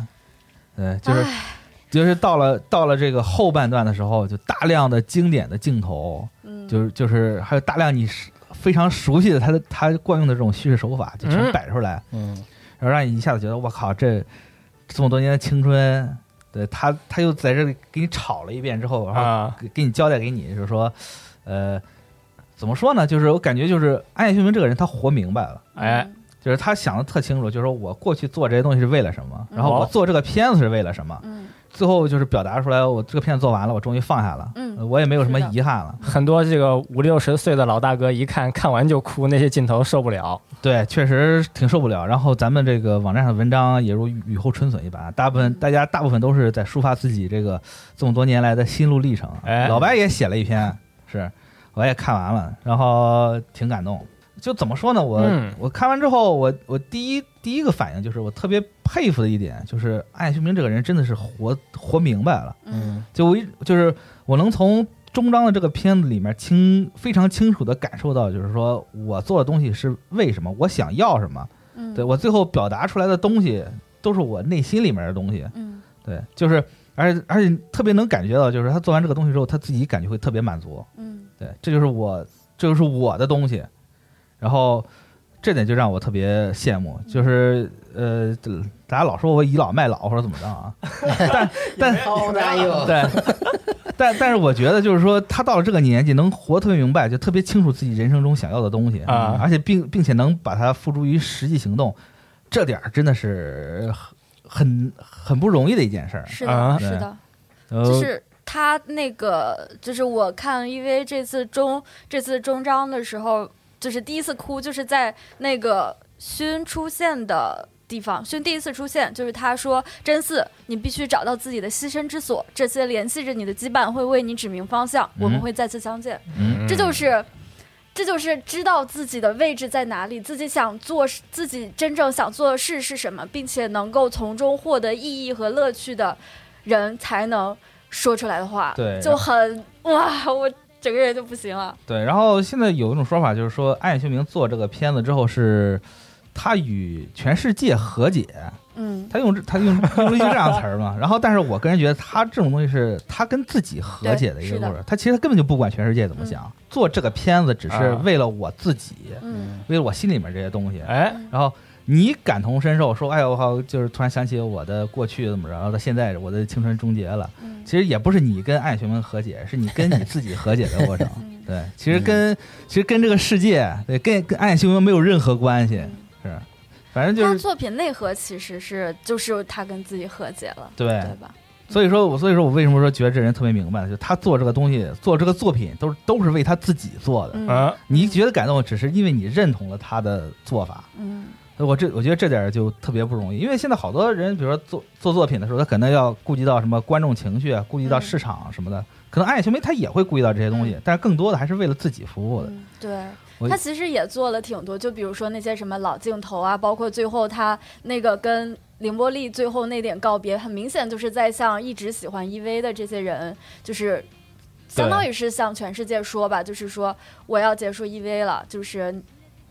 就是到了这个后半段的时候，就大量的经典的镜头，就是还有大量你非常熟悉的他惯用的这种叙事手法，就全摆出来，然后让你一下子觉得我靠，这么多年的青春，对他又在这里给你炒了一遍之后，然后给你交代给你，就是说，怎么说呢？就是我感觉就是暗夜秀明这个人，他活明白了，就是他想的特清楚，就是说我过去做这些东西是为了什么，然后我做这个片子是为了什么，最后就是表达出来，我这个片子做完了，我终于放下了，我也没有什么遗憾了。 很多这个50-60岁的老大哥一看完就哭，那些镜头受不了。 对，确实挺受不了。然后咱们这个网站上的文章也如雨后春笋一般，大家大部分都是在抒发自己这个这么多年来的心路历程。老白也写了一篇，我也看完了，然后挺感动。就怎么说呢？我看完之后，我第一个反应就是我特别佩服的一点，就是暗夜秀明这个人真的是活明白了。就是我能从终章的这个片子里面非常清楚的感受到，就是说我做的东西是为什么，我想要什么。对，我最后表达出来的东西都是我内心里面的东西。对，就是而且特别能感觉到，就是他做完这个东西之后，他自己感觉会特别满足。对，这就是我的东西。然后这点就让我特别羡慕，就是大家老说我倚老卖老或者怎么着啊，但对，但是我觉得就是说他到了这个年纪能活特别明白，就特别清楚自己人生中想要的东西啊，而且并且能把它付诸于实际行动，这点真的是很不容易的一件事儿。 是的，是的，就是他那个，就是我看 EV 这次终章的时候。就是第一次哭，就是在那个勋出现的地方，勋第一次出现，就是他说：“真嗣，你必须找到自己的栖身之所，这些联系着你的羁绊会为你指明方向，我们会再次相见。”这就是知道自己的位置在哪里，自己真正想做的事是什么，并且能够从中获得意义和乐趣的人才能说出来的话。 对， 就很哇，我整个人就不行了。对， 然后现在有一种说法，就是说暗夜秀明做这个片子之后，是他与全世界和解。他用一句这样词儿嘛。然后，但是我个人觉得，他这种东西是他跟自己和解的一个过程。他其实根本就不管全世界怎么想，做这个片子只是为了我自己，为了我心里面这些东西。然后你感同身受，说哎呦，我就是突然想起我的过去怎么着，然后到现在我的青春终结了。其实也不是你跟暗夜秀明和解，是你跟你自己和解的过程。对，其实跟这个世界，对，跟暗夜秀明没有任何关系。是，反正就是他作品内核其实就是他跟自己和解了，对吧？ 所以说我为什么说觉得这人特别明白，就他做这个东西，做这个作品都是为他自己做的。你觉得感动，只是因为你认同了他的做法。我觉得这点就特别不容易，因为现在好多人，比如说做作品的时候，他可能要顾及到什么观众情绪，顾及到市场什么的。可能暗夜秀明他也会顾及到这些东西，但是更多的还是为了自己服务的。 对，他其实也做了挺多，就比如说那些什么老镜头啊，包括最后他那个跟凌波丽最后那点告别，很明显就是在向一直喜欢 EV 的这些人，就是相当于是向全世界说吧，就是说我要结束 EV 了，就是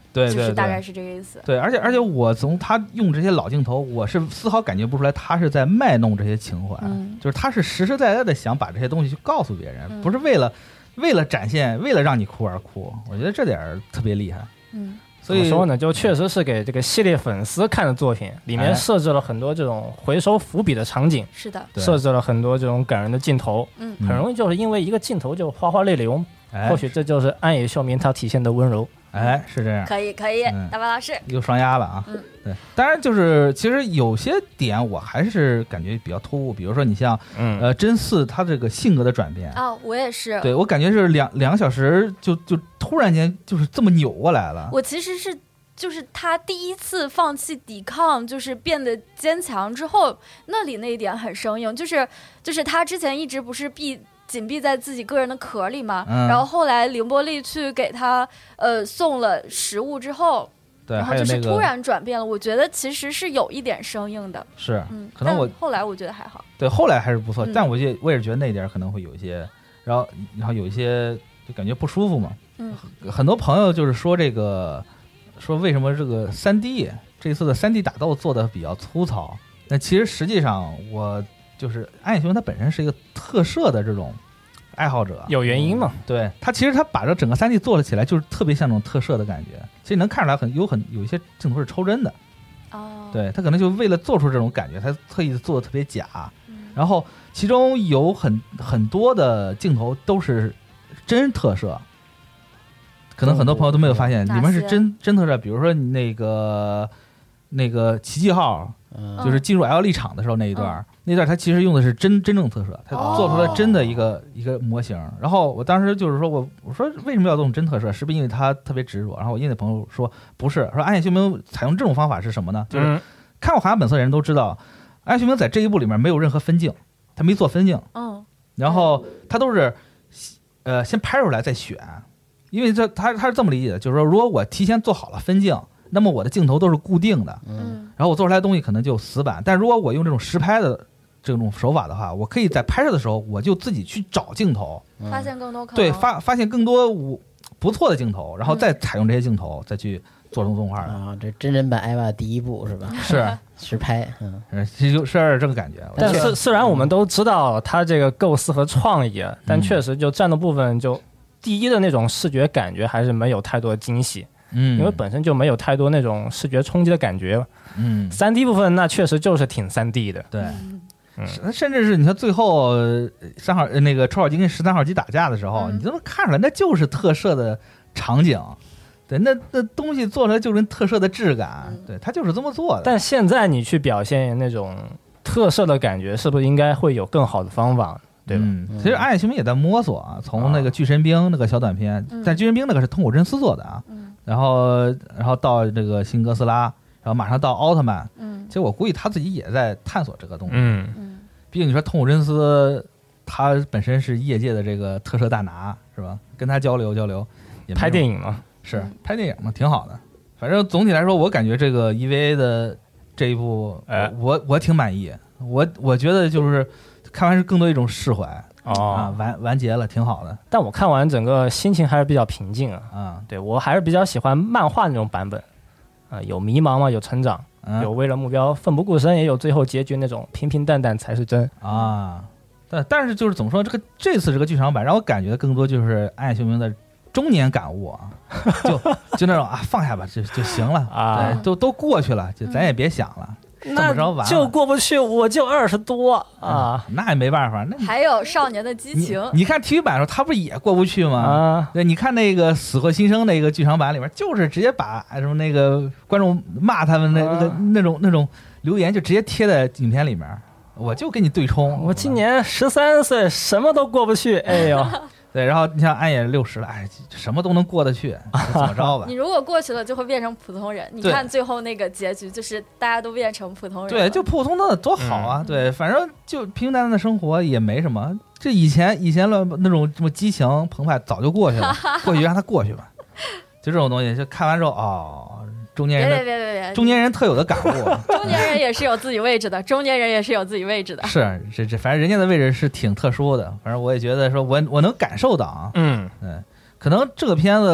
对， 就是大概是这个意思。 对，而且我从他用这些老镜头，我是丝毫感觉不出来他是在卖弄这些情怀，就是他是实实在在的想把这些东西去告诉别人，不是为了展现，为了让你哭而哭。我觉得这点特别厉害。所以说呢，就确实是给这个系列粉丝看的作品，里面设置了很多这种回收伏笔的场景， 是的， 设置了很多这种感人的镜头，很容易就是因为一个镜头就哗哗泪流，或许这就是安野秀明他体现的温柔。 是这样， 可以，大白老师又双压了啊。对，当然就是其实有些点我还是感觉比较突兀，比如说你像真嗣他这个性格的转变啊，我也是， 对我感觉是两个小时就突然间就是这么扭过来了。 我其实是就是他第一次放弃抵抗，就是变得坚强之后，那里那一点很生硬，就是他之前一直不是紧闭在自己个人的壳里嘛，然后后来凌波丽去给他送了食物之后， 对， 然后就是突然转变了，我觉得其实是有一点生硬的， 是，可能后来我觉得还好， 对，后来还是不错，但我也是觉得那一点可能会有一些，然后有一些就感觉不舒服嘛，很多朋友就是说说为什么这个3D 这次的3D 打斗做的比较粗糙，那其实实际上我就是安野秀明他本身是一个特摄的这种爱好者， 有原因嘛？ 对，他其实他把这整个3D 做了起来，就是特别像那种特摄的感觉。其实能看出来有一些镜头是抽帧的，对，他可能就为了做出这种感觉，他特意做的特别假。然后其中有很多的镜头都是真特摄，可能很多朋友都没有发现，里面是真特摄。比如说那个奇迹号。就是进入 L 立场的时候那一段，他其实用的是真正特摄，他做出了真的一个模型。然后我当时就是说我说为什么要用真特摄？是不是因为他特别执着？然后我印的朋友说不是，说安野秀明采用这种方法是什么呢？就是看过《海洋本色》的人都知道，安野秀明在这一部里面没有任何分镜，他没做分镜，然后他都是先拍出来再选，因为他是这么理解的，就是说如果我提前做好了分镜，那么我的镜头都是固定的，然后我做出来的东西可能就死板。但如果我用这种实拍的这种手法的话，我可以在拍摄的时候我就自己去找镜头， 发现更多可能， 对，发现更多不错的镜头，然后再采用这些镜头再去做成动画啊。这真人版艾娃第一部是吧？ 是实拍， 其实就是这个感觉。 但是虽然我们都知道他这个构思和创意，但确实就战斗部分就第一的那种视觉感觉还是没有太多的惊喜。因为本身就没有太多那种视觉冲击的感觉。3D 部分那确实就是挺3D 的。 对，甚至是你看最后3号那个抽号机跟13号机打架的时候，你都能看出来那就是特摄的场景。对，那东西做出来就是特摄的质感。对，他就是这么做的。 但现在你去表现那种特摄的感觉，是不是应该会有更好的方法？对吧？ 其实安野秀明也在摸索啊，从那个巨神兵那个小短片，但巨神兵那个是通口真司做的啊。然后到这个新哥斯拉，然后马上到奥特曼，其实我估计他自己也在探索这个东西。毕竟你说通口真司，他本身是业界的这个特摄大拿，是吧？跟他交流，也拍电影嘛， 是拍电影嘛，挺好的。反正总体来说，我感觉这个 EVA 的这一部，我挺满意。我觉得就是看完是更多一种释怀。完结了，挺好的。 但我看完整个心情还是比较平静啊。对，我还是比较喜欢漫画那种版本有迷茫嘛，有成长，有为了目标奋不顾身，也有最后结局那种平平淡淡才是真啊。但是就是怎么说，这次这个剧场版让我感觉更多就是安野秀明的中年感悟啊，就那种放下吧，就行了啊，都过去了，就咱也别想了。 那就过不去，我就20多啊， 那也没办法。那还有少年的激情。 你看体育版的时候，他不是也过不去吗？对，你看那个《死或新生》那个剧场版里面，就是直接把什么那个观众骂他们那种留言就直接贴在影片里面，我就跟你对冲。 我今年13岁，什么都过不去。哎呦。 对，然后你像安野60了，什么都能过得去，怎么着吧？ 你如果过去了，就会变成普通人。你看最后那个结局，就是大家都变成普通人。 对，就普通的多好啊！对，反正就平平淡淡的生活也没什么。这以前那种什么激情澎湃早就过去了，过去让它过去吧。就这种东西，就看完之后中年人别中年人特有的感悟。 中年人也是有自己位置的，中年人也是有自己位置的。 是这，反正人家的位置是挺特殊的。反正我也觉得说，我能感受到啊。对，可能这个片子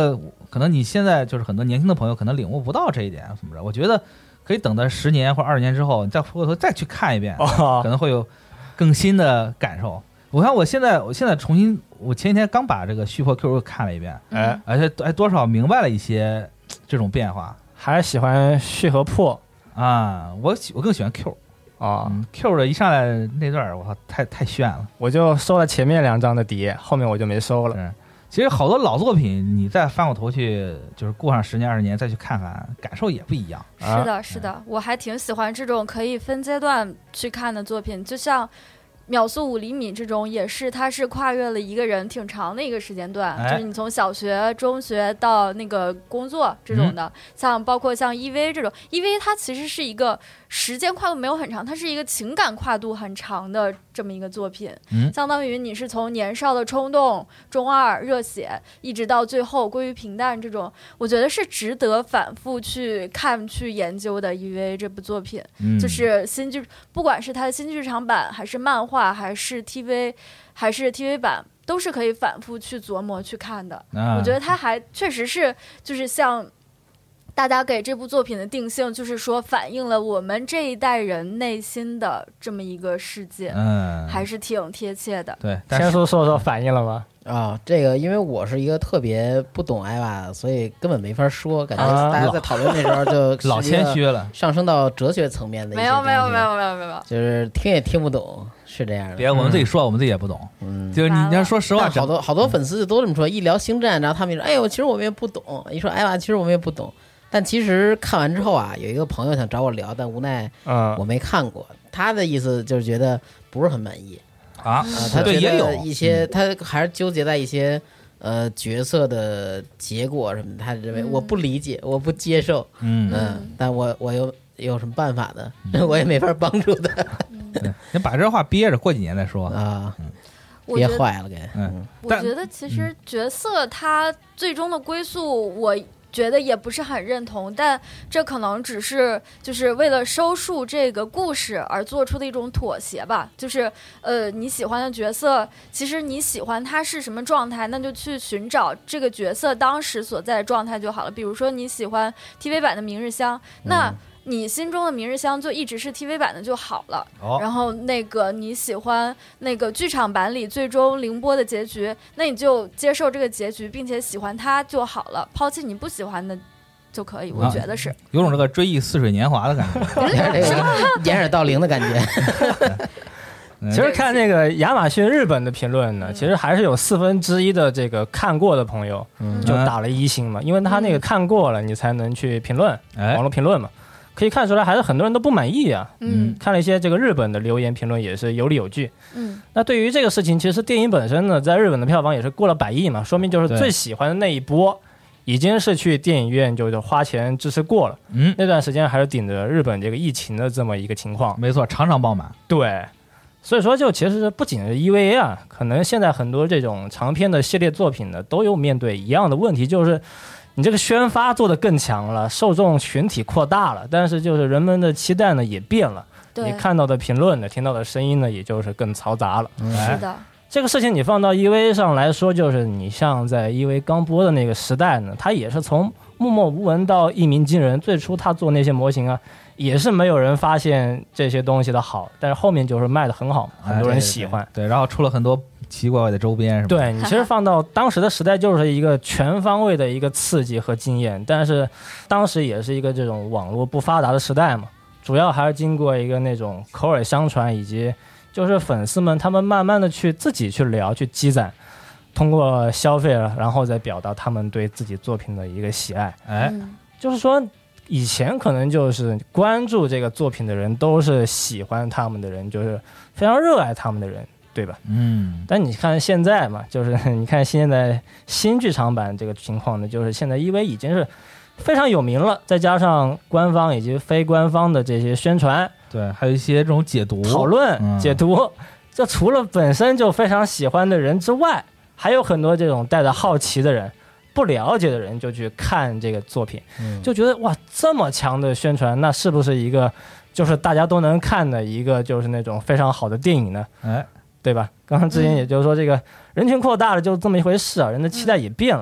可能你现在就是很多年轻的朋友可能领悟不到这一点什么的，我觉得可以等到10年或者20年之后，你再回头再去看一遍，可能会有更新的感受。我看我现在重新，我前几天刚把这个续破 Q 又看了一遍，而且多少明白了一些这种变化。 还是喜欢续和破啊，我更喜欢 Q 啊，Q 的一上来那段，我操，太炫了。 我就收了前面2章的碟，后面我就没收了。 其实好多老作品，你再翻过头去，就是过上10年20年再去看看，感受也不一样。 是的，是的，我还挺喜欢这种可以分阶段去看的作品，就像秒速5厘米这种也是，它是跨越了一个人挺长的一个时间段，就是你从小学、中学到那个工作这种的，像包括像 EV 这种 ，EV 它其实是一个时间跨度没有很长，它是一个情感跨度很长的这么一个作品，相当于你是从年少的冲动、中二、热血，一直到最后归于平淡，这种我觉得是值得反复去看、去研究的。EV 这部作品，就是不管是它的新剧场版，还是漫画，还是 TV 版，都是可以反复去琢磨去看的。我觉得它还确实是，就是像大家给这部作品的定性，就是说反映了我们这一代人内心的这么一个世界，还是挺贴切的。 对， 先说反映了吗？ 这个因为我是一个特别不懂艾娃，所以根本没法说，感觉大家在讨论的时候就老谦虚了， 上升到哲学层面的一些东西。 没有， 就是听也听不懂，是这样的。 别我们自己说，我们自己也不懂。就是你要说实话， 好多粉丝都这么说，一聊星战，然后他们就说：“哎呦，其实我们也不懂。”一说艾娃，其实我们也不懂。但其实看完之后啊，有一个朋友想找我聊，但无奈我没看过。他的意思就是觉得不是很满意。他觉得一些，他还是纠结在一些角色的结果什么的，他认为我不理解，我不接受，但我有什么办法呢？我也没法帮助他。 你把这话憋着，过几年再说啊，憋坏了给。 我觉得其实角色他最终的归宿，我觉得也不是很认同，但这可能只是就是为了收束这个故事而做出的一种妥协吧。就是你喜欢的角色，其实你喜欢他是什么状态，那就去寻找这个角色当时所在的状态就好了。比如说你喜欢 TV 版的明日香，那你心中的明日香就一直是 TV 版的就好了。然后那个你喜欢那个剧场版里最终凌波的结局，那你就接受这个结局，并且喜欢它就好了，抛弃你不喜欢的就可以。我觉得是有种这个追忆似水年华的感觉， 掩耳盗铃的感觉。 其实看那个亚马逊日本的评论呢，其实还是有1/4的这个看过的朋友就打了1星嘛，因为他那个看过了，你才能去评论，网络评论嘛。可以看出来，还是很多人都不满意啊。看了一些这个日本的留言评论，也是有理有据。那对于这个事情，其实电影本身呢，在日本的票房也是过了100亿嘛，说明就是最喜欢的那一波，已经是去电影院就花钱支持过了。那段时间还是顶着日本这个疫情的这么一个情况。 没错，场场爆满。 对，所以说就其实不仅是 EVA 啊，可能现在很多这种长篇的系列作品呢，都有面对一样的问题，就是你这个宣发做得更强了，受众群体扩大了，但是就是人们的期待呢也变了，你看到的评论呢，听到的声音呢，也就是更嘈杂了。 是的， 这个事情你放到 EVA 上来说，就是你像在 EVA 刚播的那个时代呢，它也是从默默无闻到一鸣惊人。最初他做那些模型啊，也是没有人发现这些东西的好，但是后面就是卖得很好，很多人喜欢。 对，然后出了很多奇怪的周边什么的。 对，你其实放到当时的时代，就是一个全方位的一个刺激和经验，但是当时也是一个这种网络不发达的时代嘛，主要还是经过一个那种口耳相传，以及就是粉丝们他们慢慢的去自己去聊去积攒，通过消费了，然后再表达他们对自己作品的一个喜爱。就是说以前可能就是关注这个作品的人都是喜欢他们的人，就是非常热爱他们的人，对吧？但你看现在嘛，就是你看现在新剧场版这个情况呢，就是现在因为已经是非常有名了，再加上官方以及非官方的这些宣传， 对，还有一些这种解读、 讨论、解读，这除了本身就非常喜欢的人之外，还有很多这种带着好奇的人、不了解的人就去看这个作品，就觉得哇，这么强的宣传，那是不是一个就是大家都能看的一个就是那种非常好的电影呢？对吧？刚刚之前也就是说，这个人群扩大了，就这么一回事啊，人的期待也变了。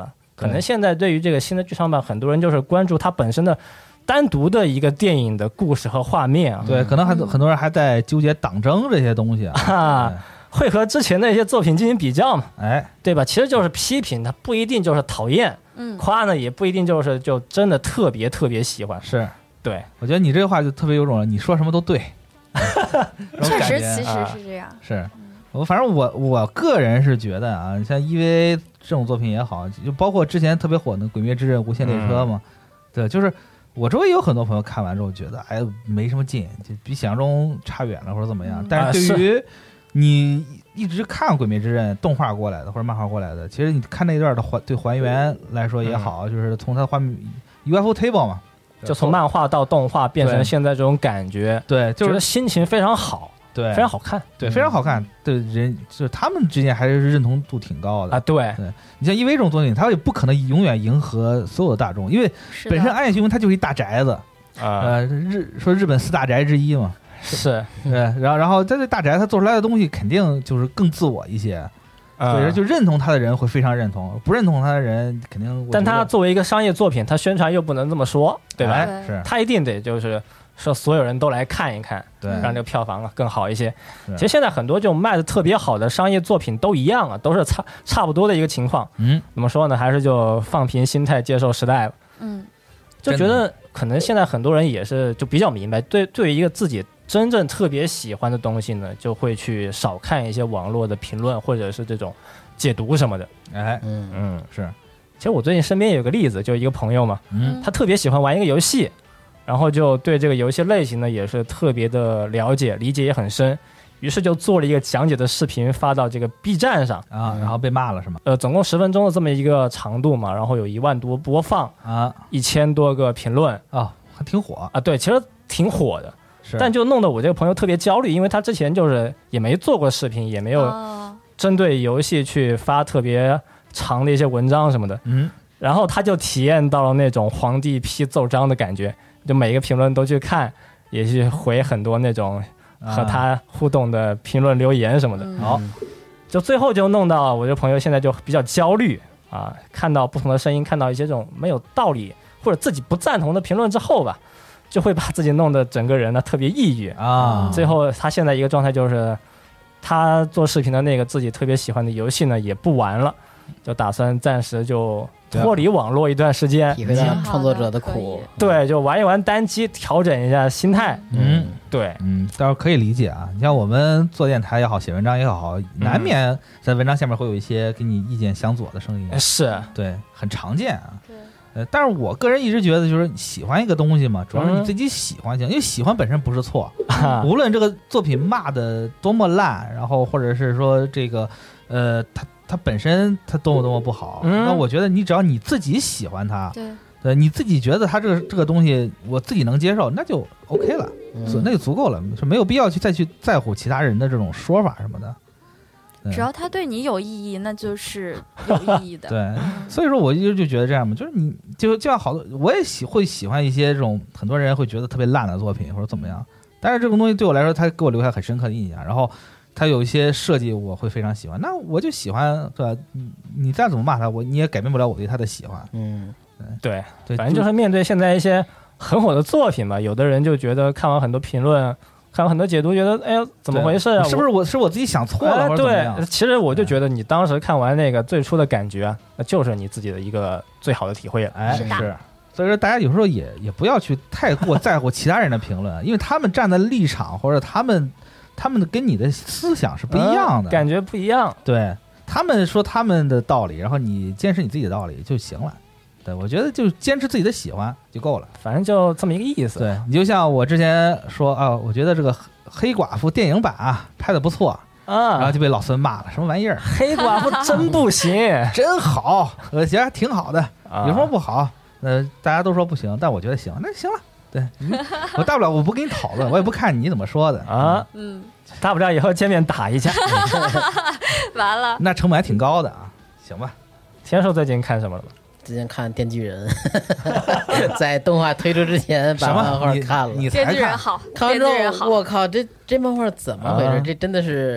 可能现在对于这个新的剧场版，很多人就是关注它本身的单独的一个电影的故事和画面啊。 对，可能很多人还在纠结党争这些东西啊。 会和之前的一些作品进行比较嘛？ 哎， 对吧？其实就是批评，它不一定就是讨厌，夸呢也不一定就是就真的特别特别喜欢。 是， 对， 我觉得你这个话就特别有种你说什么都对， 确实其实是这样。 是，反正我个人是觉得啊，像 EVA 这种作品也好，就包括之前特别火的《鬼灭之刃：无限列车》嘛，对，就是我周围有很多朋友看完之后觉得，哎，没什么劲，就比想象中差远了或者怎么样。但是对于你一直看《鬼灭之刃》动画过来的或者漫画过来的，其实你看那段的还原来说也好，就是从它的画面 UFO Table 嘛， 就从漫画到动画变成现在这种感觉， 对，就是心情非常好， 对， 非常好看， 对，非常好看。对人，就是他们之间还是认同度挺高的啊。对， 你像EVA这种作品，它也不可能永远迎合所有的大众，因为本身暗夜雄鹰它就是一大宅子日本4大宅之一嘛。 是， 对，然后在这大宅他做出来的东西肯定就是更自我一些，所以就认同他的人会非常认同，不认同他的人肯定。 但他作为一个商业作品，他宣传又不能这么说，对吧？ 是， 他一定得就是说所有人都来看一看， 对， 让这个票房更好一些。其实现在很多这种卖的特别好的商业作品都一样啊，都是差不多的一个情况。怎么说呢？还是就放平心态，接受时代吧。就觉得可能现在很多人也是就比较明白，对于一个自己真正特别喜欢的东西呢，就会去少看一些网络的评论或者是这种解读什么的。 哎，是。 其实我最近身边有个例子，就一个朋友嘛，他特别喜欢玩一个游戏，然后就对这个游戏类型呢也是特别的了解，理解也很深，于是就做了一个讲解的视频发到这个 B 站上啊，然后被骂了是吗？ 总共10分钟的这么一个长度嘛，然后有1万多播放啊 ，1000多个评论啊，还挺火啊。对，其实挺火的。但就弄得我这个朋友特别焦虑，因为他之前就是也没做过视频，也没有针对游戏去发特别长的一些文章什么的。然后他就体验到了那种皇帝批奏章的感觉，就每个评论都去看，也去回很多那种和他互动的评论留言什么的。好，就最后就弄到我这朋友现在就比较焦虑啊，看到不同的声音，看到一些这种没有道理或者自己不赞同的评论之后吧，就会把自己弄得整个人呢特别抑郁啊。最后他现在一个状态就是，他做视频的那个自己特别喜欢的游戏呢也不玩了，就打算暂时就脱离网络一段时间， 体会到创作者的苦。 对，就玩一玩单机，调整一下心态。对， 倒是可以理解啊。你像我们做电台也好，写文章也好，难免在文章下面会有一些跟你意见相左的声音。 是， 对，很常见啊。但是我个人一直觉得，就是喜欢一个东西嘛，主要是你自己喜欢行，因为喜欢本身不是错，无论这个作品骂的多么烂，然后或者是说这个它本身它多么不好，那我觉得你只要你自己喜欢它，对，你自己觉得它这个东西我自己能接受，那就 OK 了，那就足够了，是没有必要再去在乎其他人的这种说法什么的。 只要它对你有意义，那就是有意义的。 对，所以说我一直就觉得这样嘛，就是你就像好多，我也会喜欢一些这种很多人会觉得特别烂的作品或者怎么样，但是这种东西对我来说，它给我留下很深刻的印象。然后它有一些设计我会非常喜欢，那我就喜欢，对吧？你再怎么骂它，你也改变不了我对它的喜欢。 对，反正就是面对现在一些很火的作品嘛，有的人就觉得看完很多评论。看很多解读，觉得哎呀怎么回事啊？ 是不是我自己想错了？ 对，其实我就觉得你当时看完那个最初的感觉，那就是你自己的一个最好的体会了。 哎，是。所以说大家有时候也不要去太过在乎其他人的评论，因为他们站的立场或者他们跟你的思想是不一样的， 感觉不一样。 对，他们说他们的道理，然后你坚持你自己的道理就行了。对，我觉得就坚持自己的喜欢就够了， 反正就这么一个意思。 对，你就像我之前说啊，我觉得这个黑寡妇电影版啊拍的不错啊，然后就被老孙骂了，什么玩意儿？ 黑寡妇真不行， 真好，我觉得挺好的，有什么不好？大家都说不行，但我觉得行，那行了。对，我大不了我不跟你讨论，我也不看你怎么说的啊。 大不了以后见面打一架， 完了， 那成本还挺高的啊。行吧， 天寿最近看什么了吗？ 之前看《电锯人》，在动画推出之前把漫画看了。 你才看？ 电锯人好， 看完之后，我靠，这漫画怎么回事？这真的是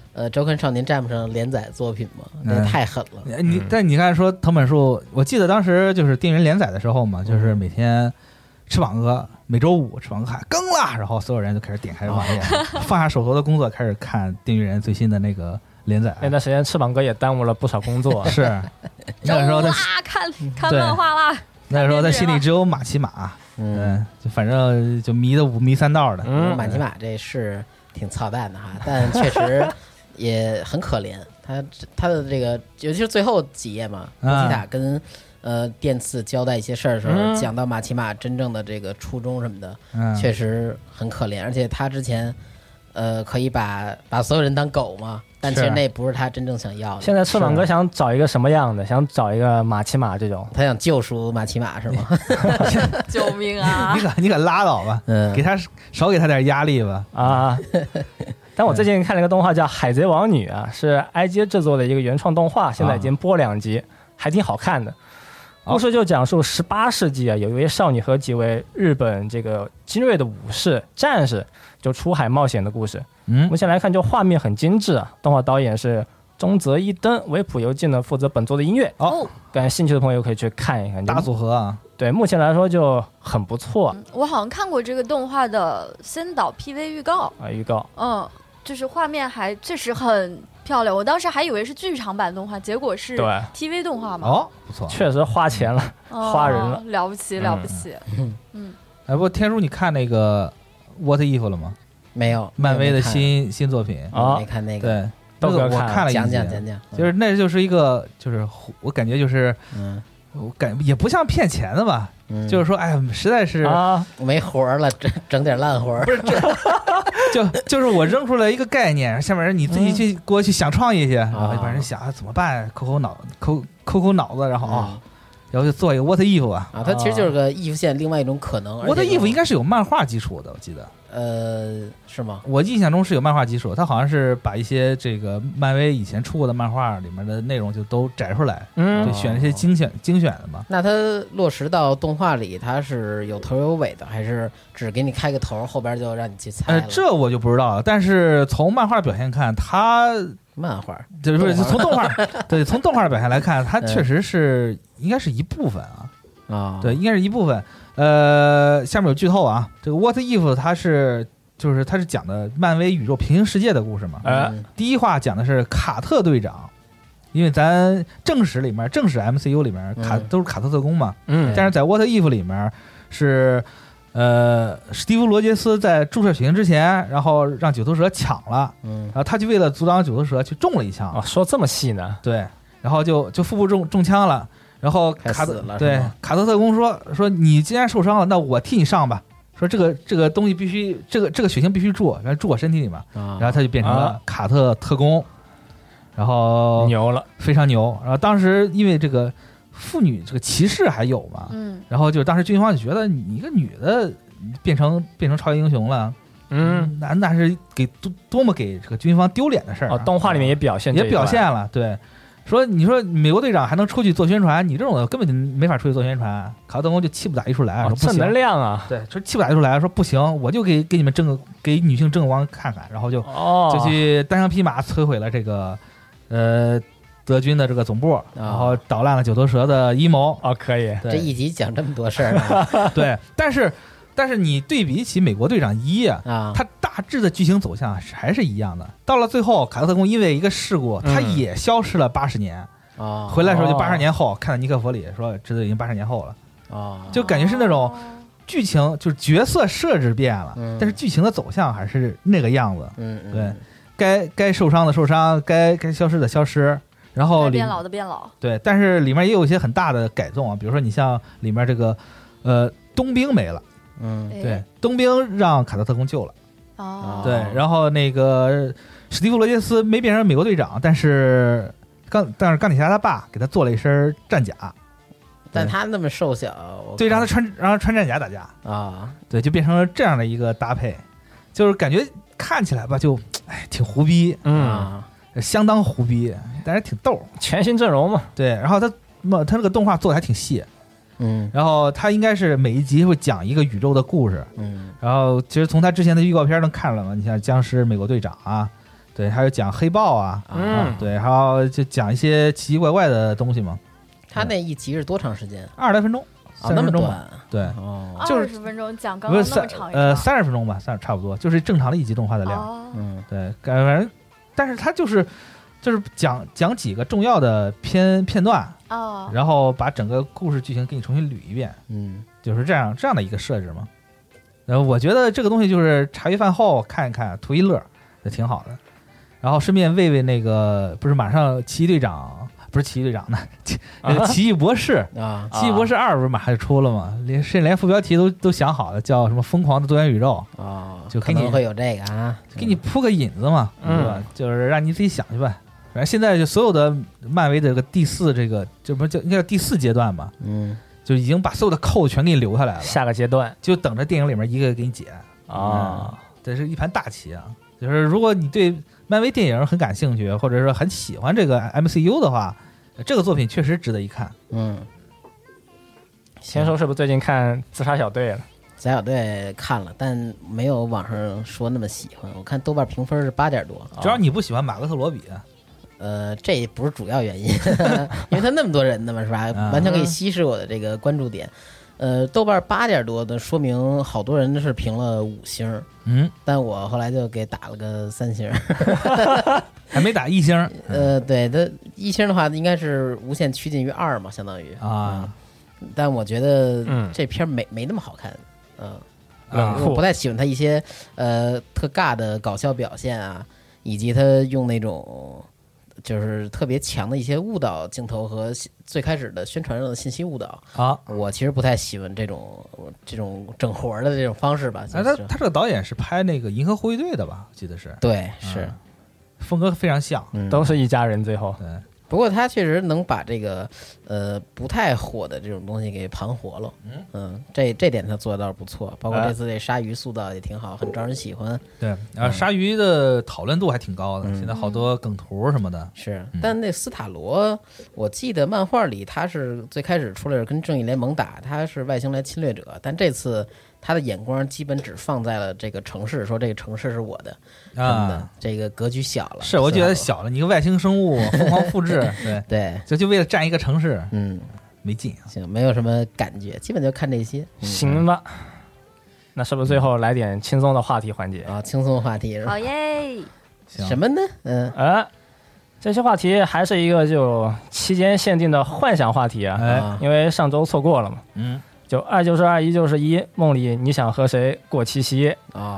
周刊少年 Jump 上连载作品嘛，那太狠了。 但你刚才说藤本树，我记得当时就是电影连载的时候嘛，就是每天翅膀哥每周五翅膀哥喊更了，然后所有人就开始点开网页，放下手头的工作，开始看电锯人最新的那个连载。 那段时间翅膀哥也耽误了不少工作。 是那个时候他看漫画啦。 那个时候他心里只有马奇马，就反正就迷三道的。 马奇马这是挺操蛋的哈，但确实也很可怜。他的这个，尤其是最后几页嘛，波奇塔跟电次交代一些事儿的时候，讲到马奇马真正的这个初衷什么的，确实很可怜。而且他之前可以把所有人当狗嘛，但其实那不是他真正想要的。 现在翅膀哥想找一个什么样的？想找一个马奇马这种， 他想救赎马奇马是吗？ 救命啊！ 你可拉倒吧，给他少给他点压力吧啊！但我最近看了一个动画叫《海贼王女》啊，是 IG 制作的一个原创动画，现在已经播2集，还挺好看的。故事就讲述18世纪啊，有一位少女和几位日本这个精锐的武士战士就出海冒险的故事。目前来看就画面很精致啊，动画导演是中泽一登，维普游记呢负责本作的音乐。感兴趣的朋友可以去看一看， 大组合啊。 对，目前来说就很不错。 我好像看过这个动画的先导 PV 预告啊，预告。 就是画面还确实很漂亮，我当时还以为是剧场版动画，结果是 TV 动画嘛。 不错， 确实花钱了，花人了， 了不起了不起。 不过天叔，你看那个 What If 了吗？ 没有， 漫威的新作品没看那个。 对，那个我看了一讲， 就是那就是一个，就是我感觉就是，我也不像骗钱的吧，就是说，哎，实在是没活了，整点烂活。 不是就是我扔出来一个概念，下面人你自己去过去想创意去，然后一般人想怎么办，抠抠脑子，然后然后就做一个 What If 啊， 它其实就是个 if 线另外一种可能。 What If 应该是有漫画基础的，我记得。 是吗？ 我印象中是有漫画基础，他好像是把一些这个漫威以前出过的漫画里面的内容就都摘出来，就选一些精选的嘛。 那它落实到动画里，它是有头有尾的，还是只给你开个头，后边就让你去猜了？ 这我就不知道了。但是从漫画表现看，它漫画就是从动画对，从动画的表现来看，它确实是应该是一部分啊。对，应该是一部分。下面有剧透啊，这个 What If 它是讲的漫威宇宙平行世界的故事嘛。第一话讲的是卡特队长，因为咱正史 MCU 里面都是卡特特工嘛。但是在 What If 里面是史蒂夫罗杰斯在注射血清之前，然后让九头蛇抢了，然后他就为了阻挡九头蛇去中了一枪。 说这么细呢？ 对，然后就腹部中枪了。然后卡特特工说你既然受伤了，那我替你上吧。说这个东西必须这个血清必须注，然后注我身体里嘛。然后他就变成了卡特特工，然后牛了， 非常牛。然后当时因为这个妇女这个歧视还有嘛，然后就当时军方就觉得你一个女的变成超级英雄了，那是多么给这个军方丢脸的事儿。 动画里面也表现了，对。你说美国队长还能出去做宣传，你这种的根本就没法出去做宣传。卡特特工就气不打一处来，说不行， 正能量啊！ 对，说气不打一处来，说不行，我就给你们给女性争个光看看，然后就去单枪匹马摧毁了这个德军的这个总部，然后捣烂了九头蛇的阴谋。 可以， 这一集讲这么多事儿， 对，但是你对比起美国队长1它大致的剧情走向还是一样的。到了最后，卡特特工因为一个事故，他也消失了80年。回来的时候就80年后，看到尼克弗里说，这都已经80年后了。就感觉是那种剧情就是角色设置变了，但是剧情的走向还是那个样子。对，该受伤的受伤，该消失的消失，然后变老的变老。 对，但是里面也有一些很大的改动啊，比如说你像里面这个冬兵没了。对，冬兵让卡特特工救了。对，然后那个史蒂夫罗杰斯没变成美国队长，但是钢铁侠他爸给他做了一身战甲， 但他那么瘦小， 对，让他穿战甲打架对，就变成了这样的一个搭配，就是感觉看起来吧，就挺胡逼，相当胡逼，但是挺逗， 全新阵容嘛。 对，然后他那个动画做的还挺细。然后他应该是每一集会讲一个宇宙的故事，然后其实从他之前的预告片能看出来嘛，你像僵尸美国队长啊， 对，还有讲黑豹啊，对，还有就讲一些奇奇怪怪的东西嘛。 他那一集是多长时间 ？20来分钟， 那么短？ 对， 就是20分钟讲刚刚那么长一个 ，30分钟吧，差不多，就是正常的一集动画的量。对，反正，但是他就是讲几个重要的片段然后把整个故事剧情给你重新捋一遍，就是这样的一个设置嘛。我觉得这个东西就是茶余饭后看一看，图一乐，也挺好的。然后顺便喂那个，不是马上奇异队长呢，奇异博士啊， 奇异博士2不是马上就出了吗？连副标题都想好了，叫什么疯狂的多元宇宙就可能会有这个啊， 给你铺个引子嘛，对吧？就是让你自己想去吧。反正现在就所有的漫威的这个第4这个就不叫应该叫第4阶段吧，就已经把所有的扣全给你留下来了。 下个阶段就等着电影里面一个给你解这是一盘大棋啊！就是如果你对漫威电影很感兴趣，或者说很喜欢这个 MCU 的话，这个作品确实值得一看。 先说是不是最近看自杀小队了？ 自杀小队看了，但没有网上说那么喜欢。我看豆瓣评分是8点多， 主要你不喜欢马克特罗比。 这不是主要原因，因为他那么多人呢嘛，是吧？完全可以稀释我的这个关注点。豆瓣8点多的，说明好多人是评了5星，但我后来就给打了个3星， 还没打1星。 对，他1星的话，应该是无限趋近于2嘛，相当于但我觉得这片没那么好看，我不太喜欢他一些特尬的搞笑表现啊，以及他用那种就是特别强的一些误导镜头和最开始的宣传上的信息误导我其实不太喜欢这种整活的这种方式吧。 他这个导演是拍那个《银河护卫队》的吧？我记得是。 对，是风格非常像， 都是一家人。最后， 对。 不过他确实能把这个不太火的这种东西给盘活了，这点他做的倒是不错，包括这次这鲨鱼塑造也挺好，很招人喜欢。 对，然后鲨鱼的讨论度还挺高的，现在好多梗图什么的。 是，但那斯塔罗，我记得漫画里他是最开始出来是跟正义联盟打，他是外星来侵略者，但这次他的眼光基本只放在了这个城市，说这个城市是我的什么的，这个格局小了。 是，我觉得小了，你个外星生物疯狂复制， 对， 就为了占一个城市，没劲。 行，没有什么感觉，基本就看这些。 行吧，那是不是最后来点轻松的话题环节啊？轻松的话题是吧？ 好耶！ 什么呢？ 这些话题还是一个就期间限定的幻想话题啊，因为上周错过了嘛。就2就是2，1就是1。梦里你想和谁过七夕？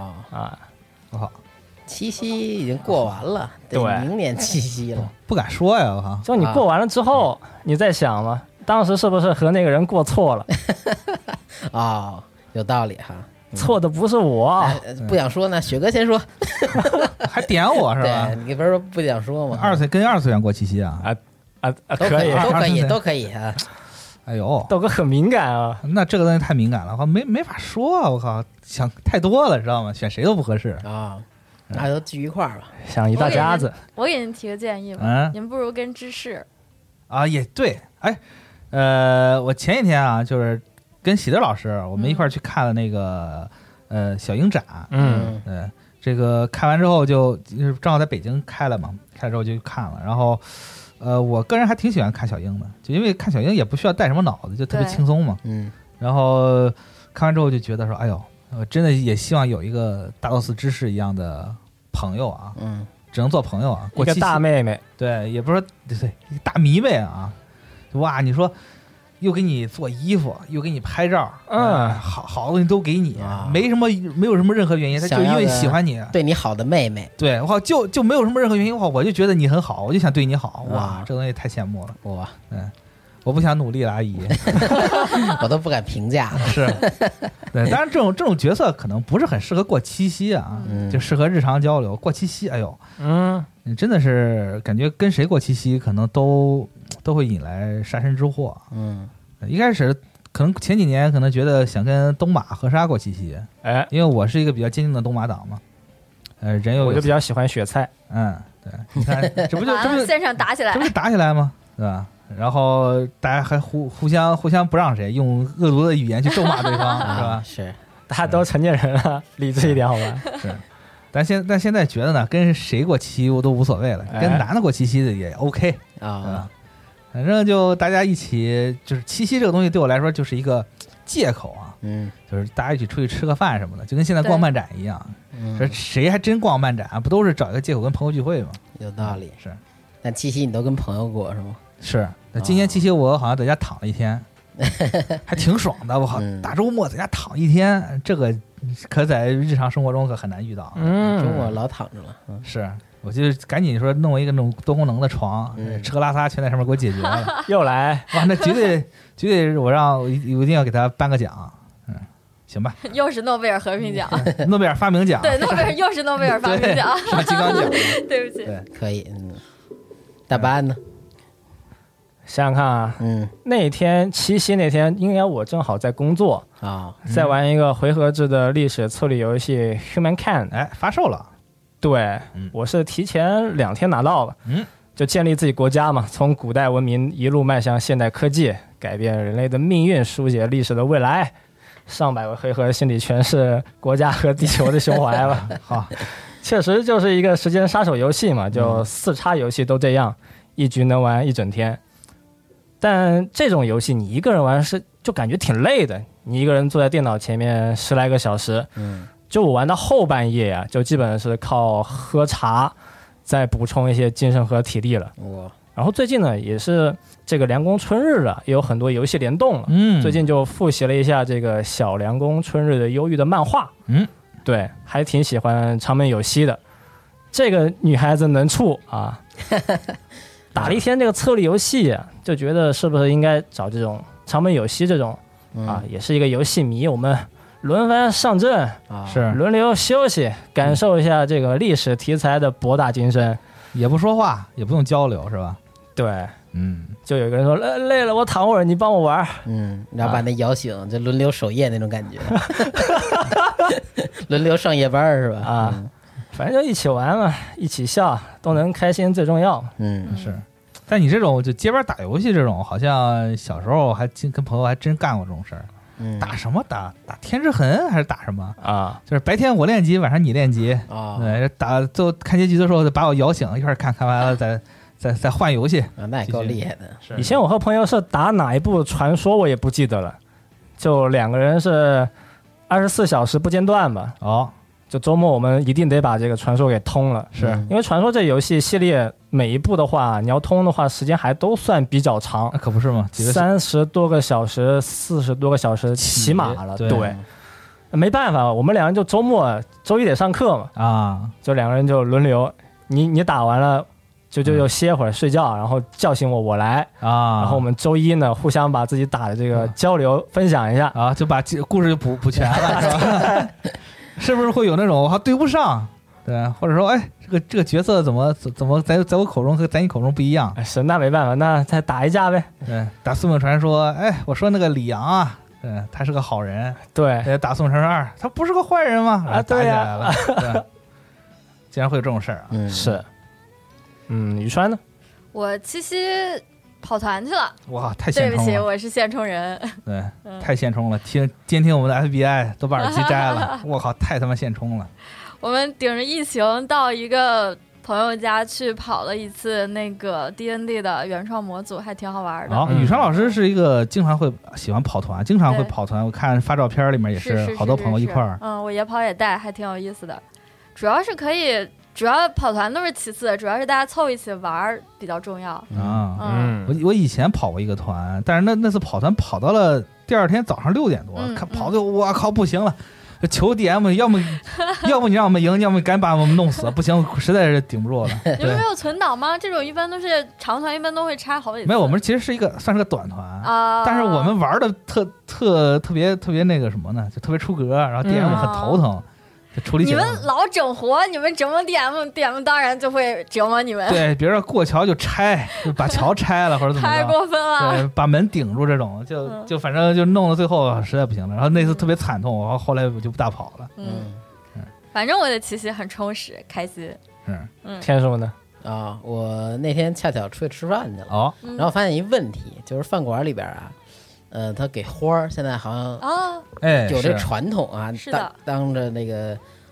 七夕已经过完了， 对， 明年七夕了， 不敢说呀，我靠！ 就你过完了之后，你在想嘛，当时是不是和那个人过错了？ 有道理哈。 错的不是我， 不想说呢。雪哥先说， 还点我是吧？ 你不是说不想说吗？ 跟二次元过七夕啊？ 可以， 都可以啊。 哎呦， 豆哥很敏感啊， 那这个东西太敏感了，没法说啊！我靠，想太多了，知道吗？选谁都不合适啊，那就聚一块儿吧， 想一大家子。 我给您提个建议吧，您不如跟芝士也对。我前几天啊，就是跟喜德老师，我们一块儿去看了那个小鹰展，对，这个看完之后就是正好在北京开了嘛，开了之后就看了，然后。我个人还挺喜欢看小鹰的，就因为看小鹰也不需要带什么脑子，就特别轻松嘛。然后看完之后就觉得说，哎呦，我真的也希望有一个大道寺芝士一样的朋友啊，只能做朋友啊， 一个大妹妹， 对，也不是说对，一个大迷妹啊，哇，你说又给你做衣服，又给你拍照，好东西都给你，没有什么任何原因，他就因为喜欢你， 对你好的妹妹， 对，哇，就没有什么任何原因的话，我就觉得你很好，我就想对你好，哇，这东西太羡慕了， 哇， 我不想努力了，阿姨， 我都不敢评价， 是，对，当然这种角色可能不是很适合过七夕啊，就适合日常交流，过七夕，哎呦，真的是感觉跟谁过七夕可能都会引来杀身之祸。一开始可能前几年可能觉得想跟东马河沙过七夕，因为我是一个比较坚定的东马党嘛。我就比较喜欢雪菜。 对，你看这不就线上打起来， 这不是打起来吗？对吧？然后大家还互相不让谁用恶毒的语言去咒骂对方，是吧？ 是， 大家都成年人了，理智一点好吧？ 是。 但现在觉得呢，跟谁过七夕我都无所谓了，跟男的过七夕的也 OK 啊。 反正就大家一起，就是七夕这个东西对我来说就是一个借口啊，就是大家一起出去吃个饭什么的，就跟现在逛漫展一样。说谁还真逛漫展，不都是找一个借口跟朋友聚会吗？ 有道理。 是。 但七夕你都跟朋友过是吗？ 是。那今年七夕我好像在家躺了一天，还挺爽的。我靠，大周末在家躺一天，这个可在日常生活中可很难遇到。 周末老躺着了。是。 我就赶紧说弄一个那种多功能的床，吃喝拉撒全在上面给我解决了。 又来哇，那绝对我一定要给他颁个奖。行吧。 又是诺贝尔和平奖， 诺贝尔发明奖。 对，又是诺贝尔发明奖， 上金刚奖。 对不起。 对， 可以。大班呢？ 想想看啊，那天七夕那天，应该我正好在工作啊，在玩一个回合制的历史策略游戏 Humankind， 哎，发售了。 对，我是提前2天拿到了，就建立自己国家嘛，从古代文明一路迈向现代科技，改变人类的命运，书写历史的未来。上百个回合，心里全是国家和地球的胸怀了。好，确实就是一个时间杀手游戏嘛，就4叉游戏都这样，一局能玩一整天。但这种游戏你一个人玩就感觉挺累的，你一个人坐在电脑前面10来个小时，就我玩到后半夜啊，就基本是靠喝茶再补充一些精神和体力了。然后最近呢，也是这个凉宫春日了，也有很多游戏联动了。最近就复习了一下这个小凉宫春日的忧郁的漫画。对，还挺喜欢长门有希的。这个女孩子能处啊，打了一天这个策略游戏，就觉得是不是应该找这种长门有希这种啊，也是一个游戏迷，我们轮番上阵是轮流休息，感受一下这个历史题材的博大精深， 也不说话，也不用交流，是吧？ 对，就有个人说累了，我躺会儿，你帮我玩， 然后把那摇醒，就轮流守夜那种感觉，轮流上夜班是吧？ 啊，反正就一起玩嘛，一起笑，都能开心最重要。 是。但你这种就街边打游戏这种，好像小时候还跟朋友还真干过这种事儿。打什么打天之痕还是打什么啊？就是白天我练级，晚上你练级啊。对，打最后看结局的时候，把我摇醒，一块看完了再换游戏啊，那也够厉害的。 以前我和朋友是打哪一部传说我也不记得了，就2个人是24小时不间断吧。就周末我们一定得把这个传说给通了，是因为传说这游戏系列每一部的话，你要通的话，时间还都算比较长， 可不是吗 ？30多个小时、40多个小时起码了，对。没办法，我们2人就周一得上课嘛，就2个人就轮流，你打完了就歇会儿睡觉，然后叫醒我来然后我们周一呢互相把自己打的这个交流分享一下就把故事就补全了，是吧？是不是会有那种我还对不上，对，或者说哎这个角色怎么在我口中和在你口中不一样？ 是那没办法，那再打一架呗。 对，打宿命传说，哎，我说那个李阳啊，对，他是个好人。 对， 打宿命传说2，他不是个坏人吗？ 对呀，对，竟然会有这种事儿啊！ 是，宇川呢？ 我七夕跑团去了， 哇，太现充了！ 对不起，我是现充人。 对，太现充了，监听我们的 FBI 都把耳机摘了，我靠，太他妈现充了！ 我们顶着疫情到一个朋友家去跑了一次那个 DND 的原创模组，还挺好玩的。 宇川老师是一个经常会喜欢跑团，经常会跑团，我看发照片里面也是好多朋友一块儿。 我也跑也带，还挺有意思的。主要是可以。主要跑团都是其次，主要是大家凑一起玩比较重要我以前跑过一个团，但是那次跑团跑到了第2天早上6点多，跑的我靠不行了，求 DM 要么你让我们赢，要么赶紧把我们弄死，不行实在是顶不住了。 你们没有存档吗？这种一般都是长团，一般都会拆好几次。 没有，我们其实算是个短团但是我们玩的特别那个什么呢，就特别出格，然后 DM 很头疼。处理你们老整活，你们折磨 DM 当然就会折磨你们。 对，比如说过桥就拆，就把桥拆了或者怎么着， 太过分了。 对，把门顶住这种，就反正就弄到最后实在不行了。然后那次特别惨痛，然后后来我就不大跑了。 反正我的七夕很充实，开心。 天数呢？ 我那天恰巧出去吃饭去了，然后发现一问题，就是饭馆里边他给花儿，现在好像有这传统啊， 是的， 当着那个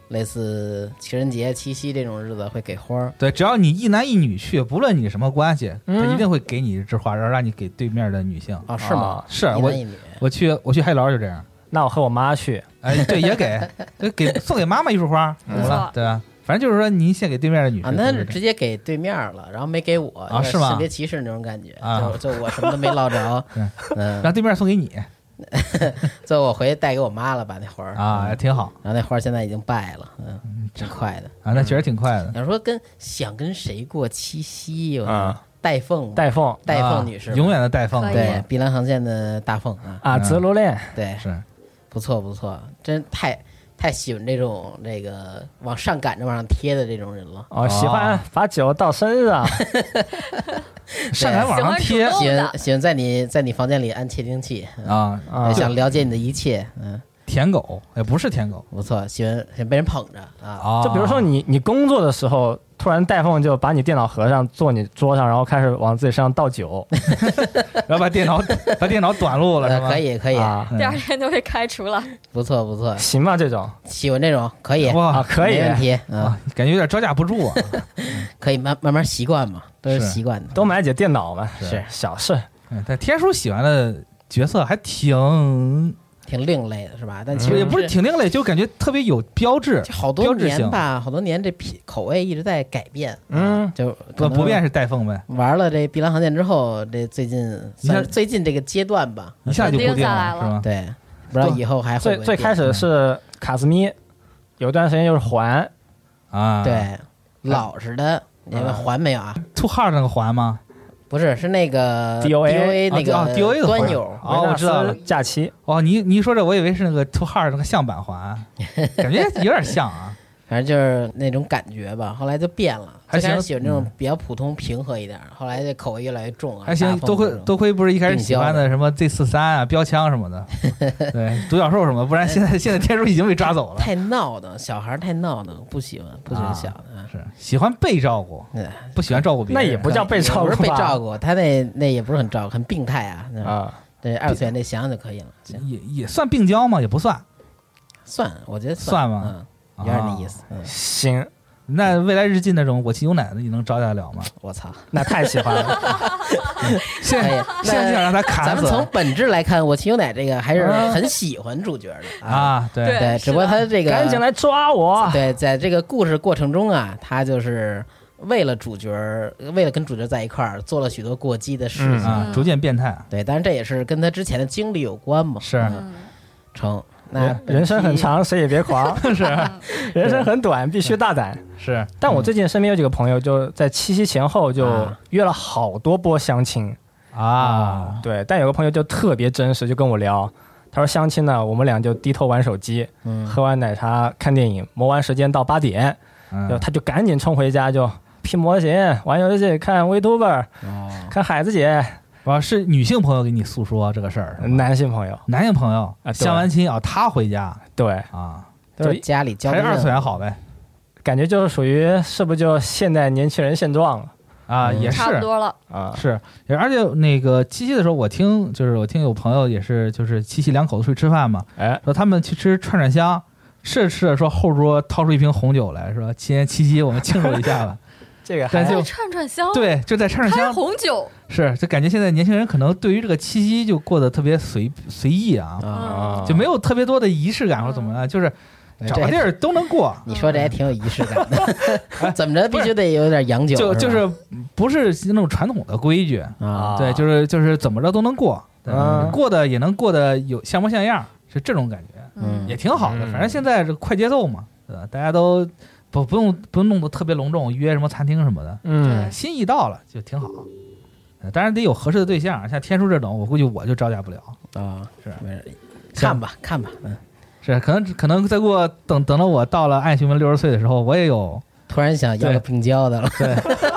类似情人节、七夕这种日子会给花儿。 对，只要你一男一女去，不论你什么关系，他一定会给你一枝花，然后让你给对面的女性。 啊，是吗？ 是一男一女。 我去海底捞就这样。 那我和我妈去， 哎，对，也给送给妈妈一束花，怎么了？对吧？反正就是说，您先给对面的女生啊，那是直接给对面了，然后没给我啊，是吗？ 性别歧视那种感觉， 啊， 就我什么都没捞着， 让对面送给你， 最后我回去带给我妈了，把那花啊，挺好。 然后那花现在已经败了，挺快的啊，那确实挺快的。 要说想跟谁过七夕，戴凤女士， 永远的戴凤， 对，碧蓝航线的大凤啊，紫罗莲， 对， 是不错，真太喜欢这种往上赶着往上贴的这种人了。 哦，喜欢把酒倒身上， 上赶往上贴， 喜欢在你房间里安窃听器啊， 想了解你的一切， 舔狗也不是舔狗， 不错，喜欢被人捧着啊。 就比如说你工作的时候，突然戴凤就把你电脑合上，坐你桌上，然后开始往自己身上倒酒， 然后把电脑短路了，是吧？ 可以， 第二天就被开除了。 不错， 行吧？这种喜欢这种可以哇， 可以， 没问题感觉有点招架不住啊。 可以慢慢习惯嘛，都是习惯的， 多买几电脑嘛， 是小事。 但天叔喜欢的角色还挺另类的是吧？但其实也不是挺另类，就感觉特别有标志， 好多年吧，好多年这口味一直在改变。就不变是戴凤呗。 玩了这碧蓝航线之后，这最近这个阶段吧， 一下就固定了，是吧？ 对，不知道以后还会。 最开始是卡斯咪，有段时间就是环啊， 对，老实的，你们环没有啊 ？Too Hard 那个环吗？ 不是，是那个 DOA 那个 DOA 的端友哦，我知道了， 假期哦，你一说这，我以为是那个 Too Hard 那个象版环，感觉有点像啊， 反正就是那种感觉吧。后来就变了， 还行， 喜欢这种比较普通平和一点，后来这口味越来越重啊。 还行，多亏不是一开始喜欢的什么 Z43啊、标枪什么的，对，独角兽什么，不然现在天叔已经被抓走了。 太闹的，小孩太闹的，不喜欢小的。 是喜欢被照顾，不喜欢照顾别人。 那也不叫被照顾， 不是被照顾，他那也不是很照顾，很病态啊。对，二次元得想想就可以了。 也算病娇吗？也不算， 我觉得算吗？ 有点那意思。 行， 那未来日记那种我亲有奶的，你能招架了吗？ 我操， 那太喜欢了。 现在就想让他砍死。 咱们从本质来看，我亲有奶这个还是很喜欢主角的啊。 对，只不过他这个赶紧来抓我。 对，在这个故事过程中啊，他就是为了跟主角在一块儿，做了许多过激的事情啊，逐渐变态。 对，当然这也是跟他之前的经历有关嘛。 是， 成。那人生很长，谁也别狂。是，人生很短，必须大胆。 是， 但我最近身边有几个朋友，就在七夕前后就约了好多波相亲啊。对， 但有个朋友就特别真实，就跟我聊，他说相亲呢，我们俩就低头玩手机，喝完奶茶看电影，磨完时间到8点，他就赶紧冲回家就拼模型、玩游戏、看 VTuber、看海子姐。 是女性朋友给你诉说这个事儿， 男性朋友相完亲他回家， 对啊， 都是家里交， 还是二次元好呗， 感觉就是属于是不是就现代年轻人现状了啊？也是差不多了啊，是，而且那个七夕的时候，我听有朋友也是，就是七夕两口子出去吃饭嘛，说他们去吃串串香，吃着吃着说后桌掏出一瓶红酒来，说今天七夕我们庆祝一下吧。 这个还就串串香， 对，就在串串香开红酒， 是就感觉现在年轻人可能对于这个七夕就过得特别随意啊，就没有特别多的仪式感或者怎么样，就是找个地儿都能过。 你说这还挺有仪式感的，怎么着必须得有点洋酒， 就是不是那种传统的规矩啊？对，就是怎么着都能过，过的也能过得有像模像样，是这种感觉，也挺好的。反正现在这快节奏嘛，对吧？大家都。不用弄得特别隆重，约什么餐厅什么的，心意到了就挺好。当然得有合适的对象，像天叔这种，我估计我就招架不了啊。是，看吧， 是可能再过等到我到了爱情们60岁的时候，我也有突然想要个病娇的了。 对，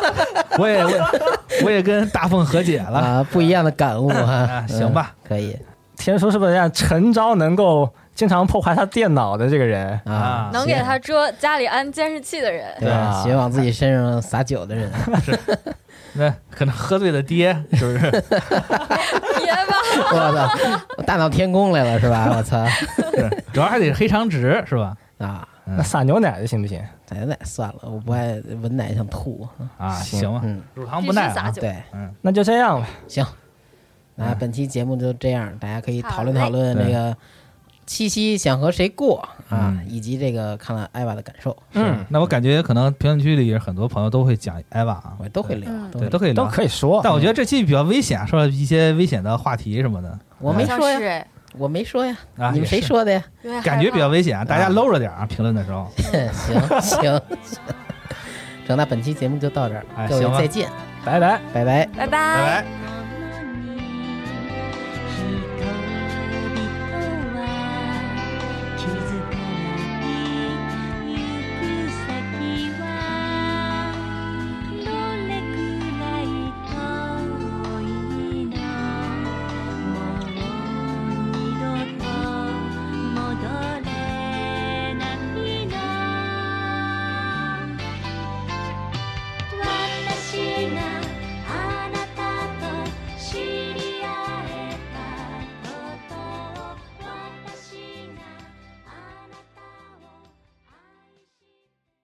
我也跟大凤和解了啊，不一样的感悟哈。 行吧， 可以。 天叔是不是像陈昭能够经常破坏他电脑的这个人啊？ 能给他遮家里安监视器的人， 对，喜欢往自己身上撒酒的人， 是。那可能喝醉的爹是不是？ 别吧！ 我操，我大闹天宫来了是吧？我操， 主要还得黑长直是吧？ 啊， 那撒牛奶的行不行？ 撒牛奶算了，我不爱闻奶想吐啊。行吧，乳糖不耐啊。 对， 那就这样吧。 行，那本期节目就这样，大家可以讨论讨论这个七夕想和谁过啊，以及这个看了艾娃的感受。 那我感觉可能评论区里很多朋友都会讲艾娃啊， 我都会聊， 对，都可以聊， 都可以说。 但我觉得这期比较危险，说了一些危险的话题什么的。 我没说呀，我没说呀，你们谁说的呀？ 感觉比较危险，大家搂着点啊，评论的时候。 行，那本期节目就到这儿，各位再见， 拜拜， 拜拜， 拜拜。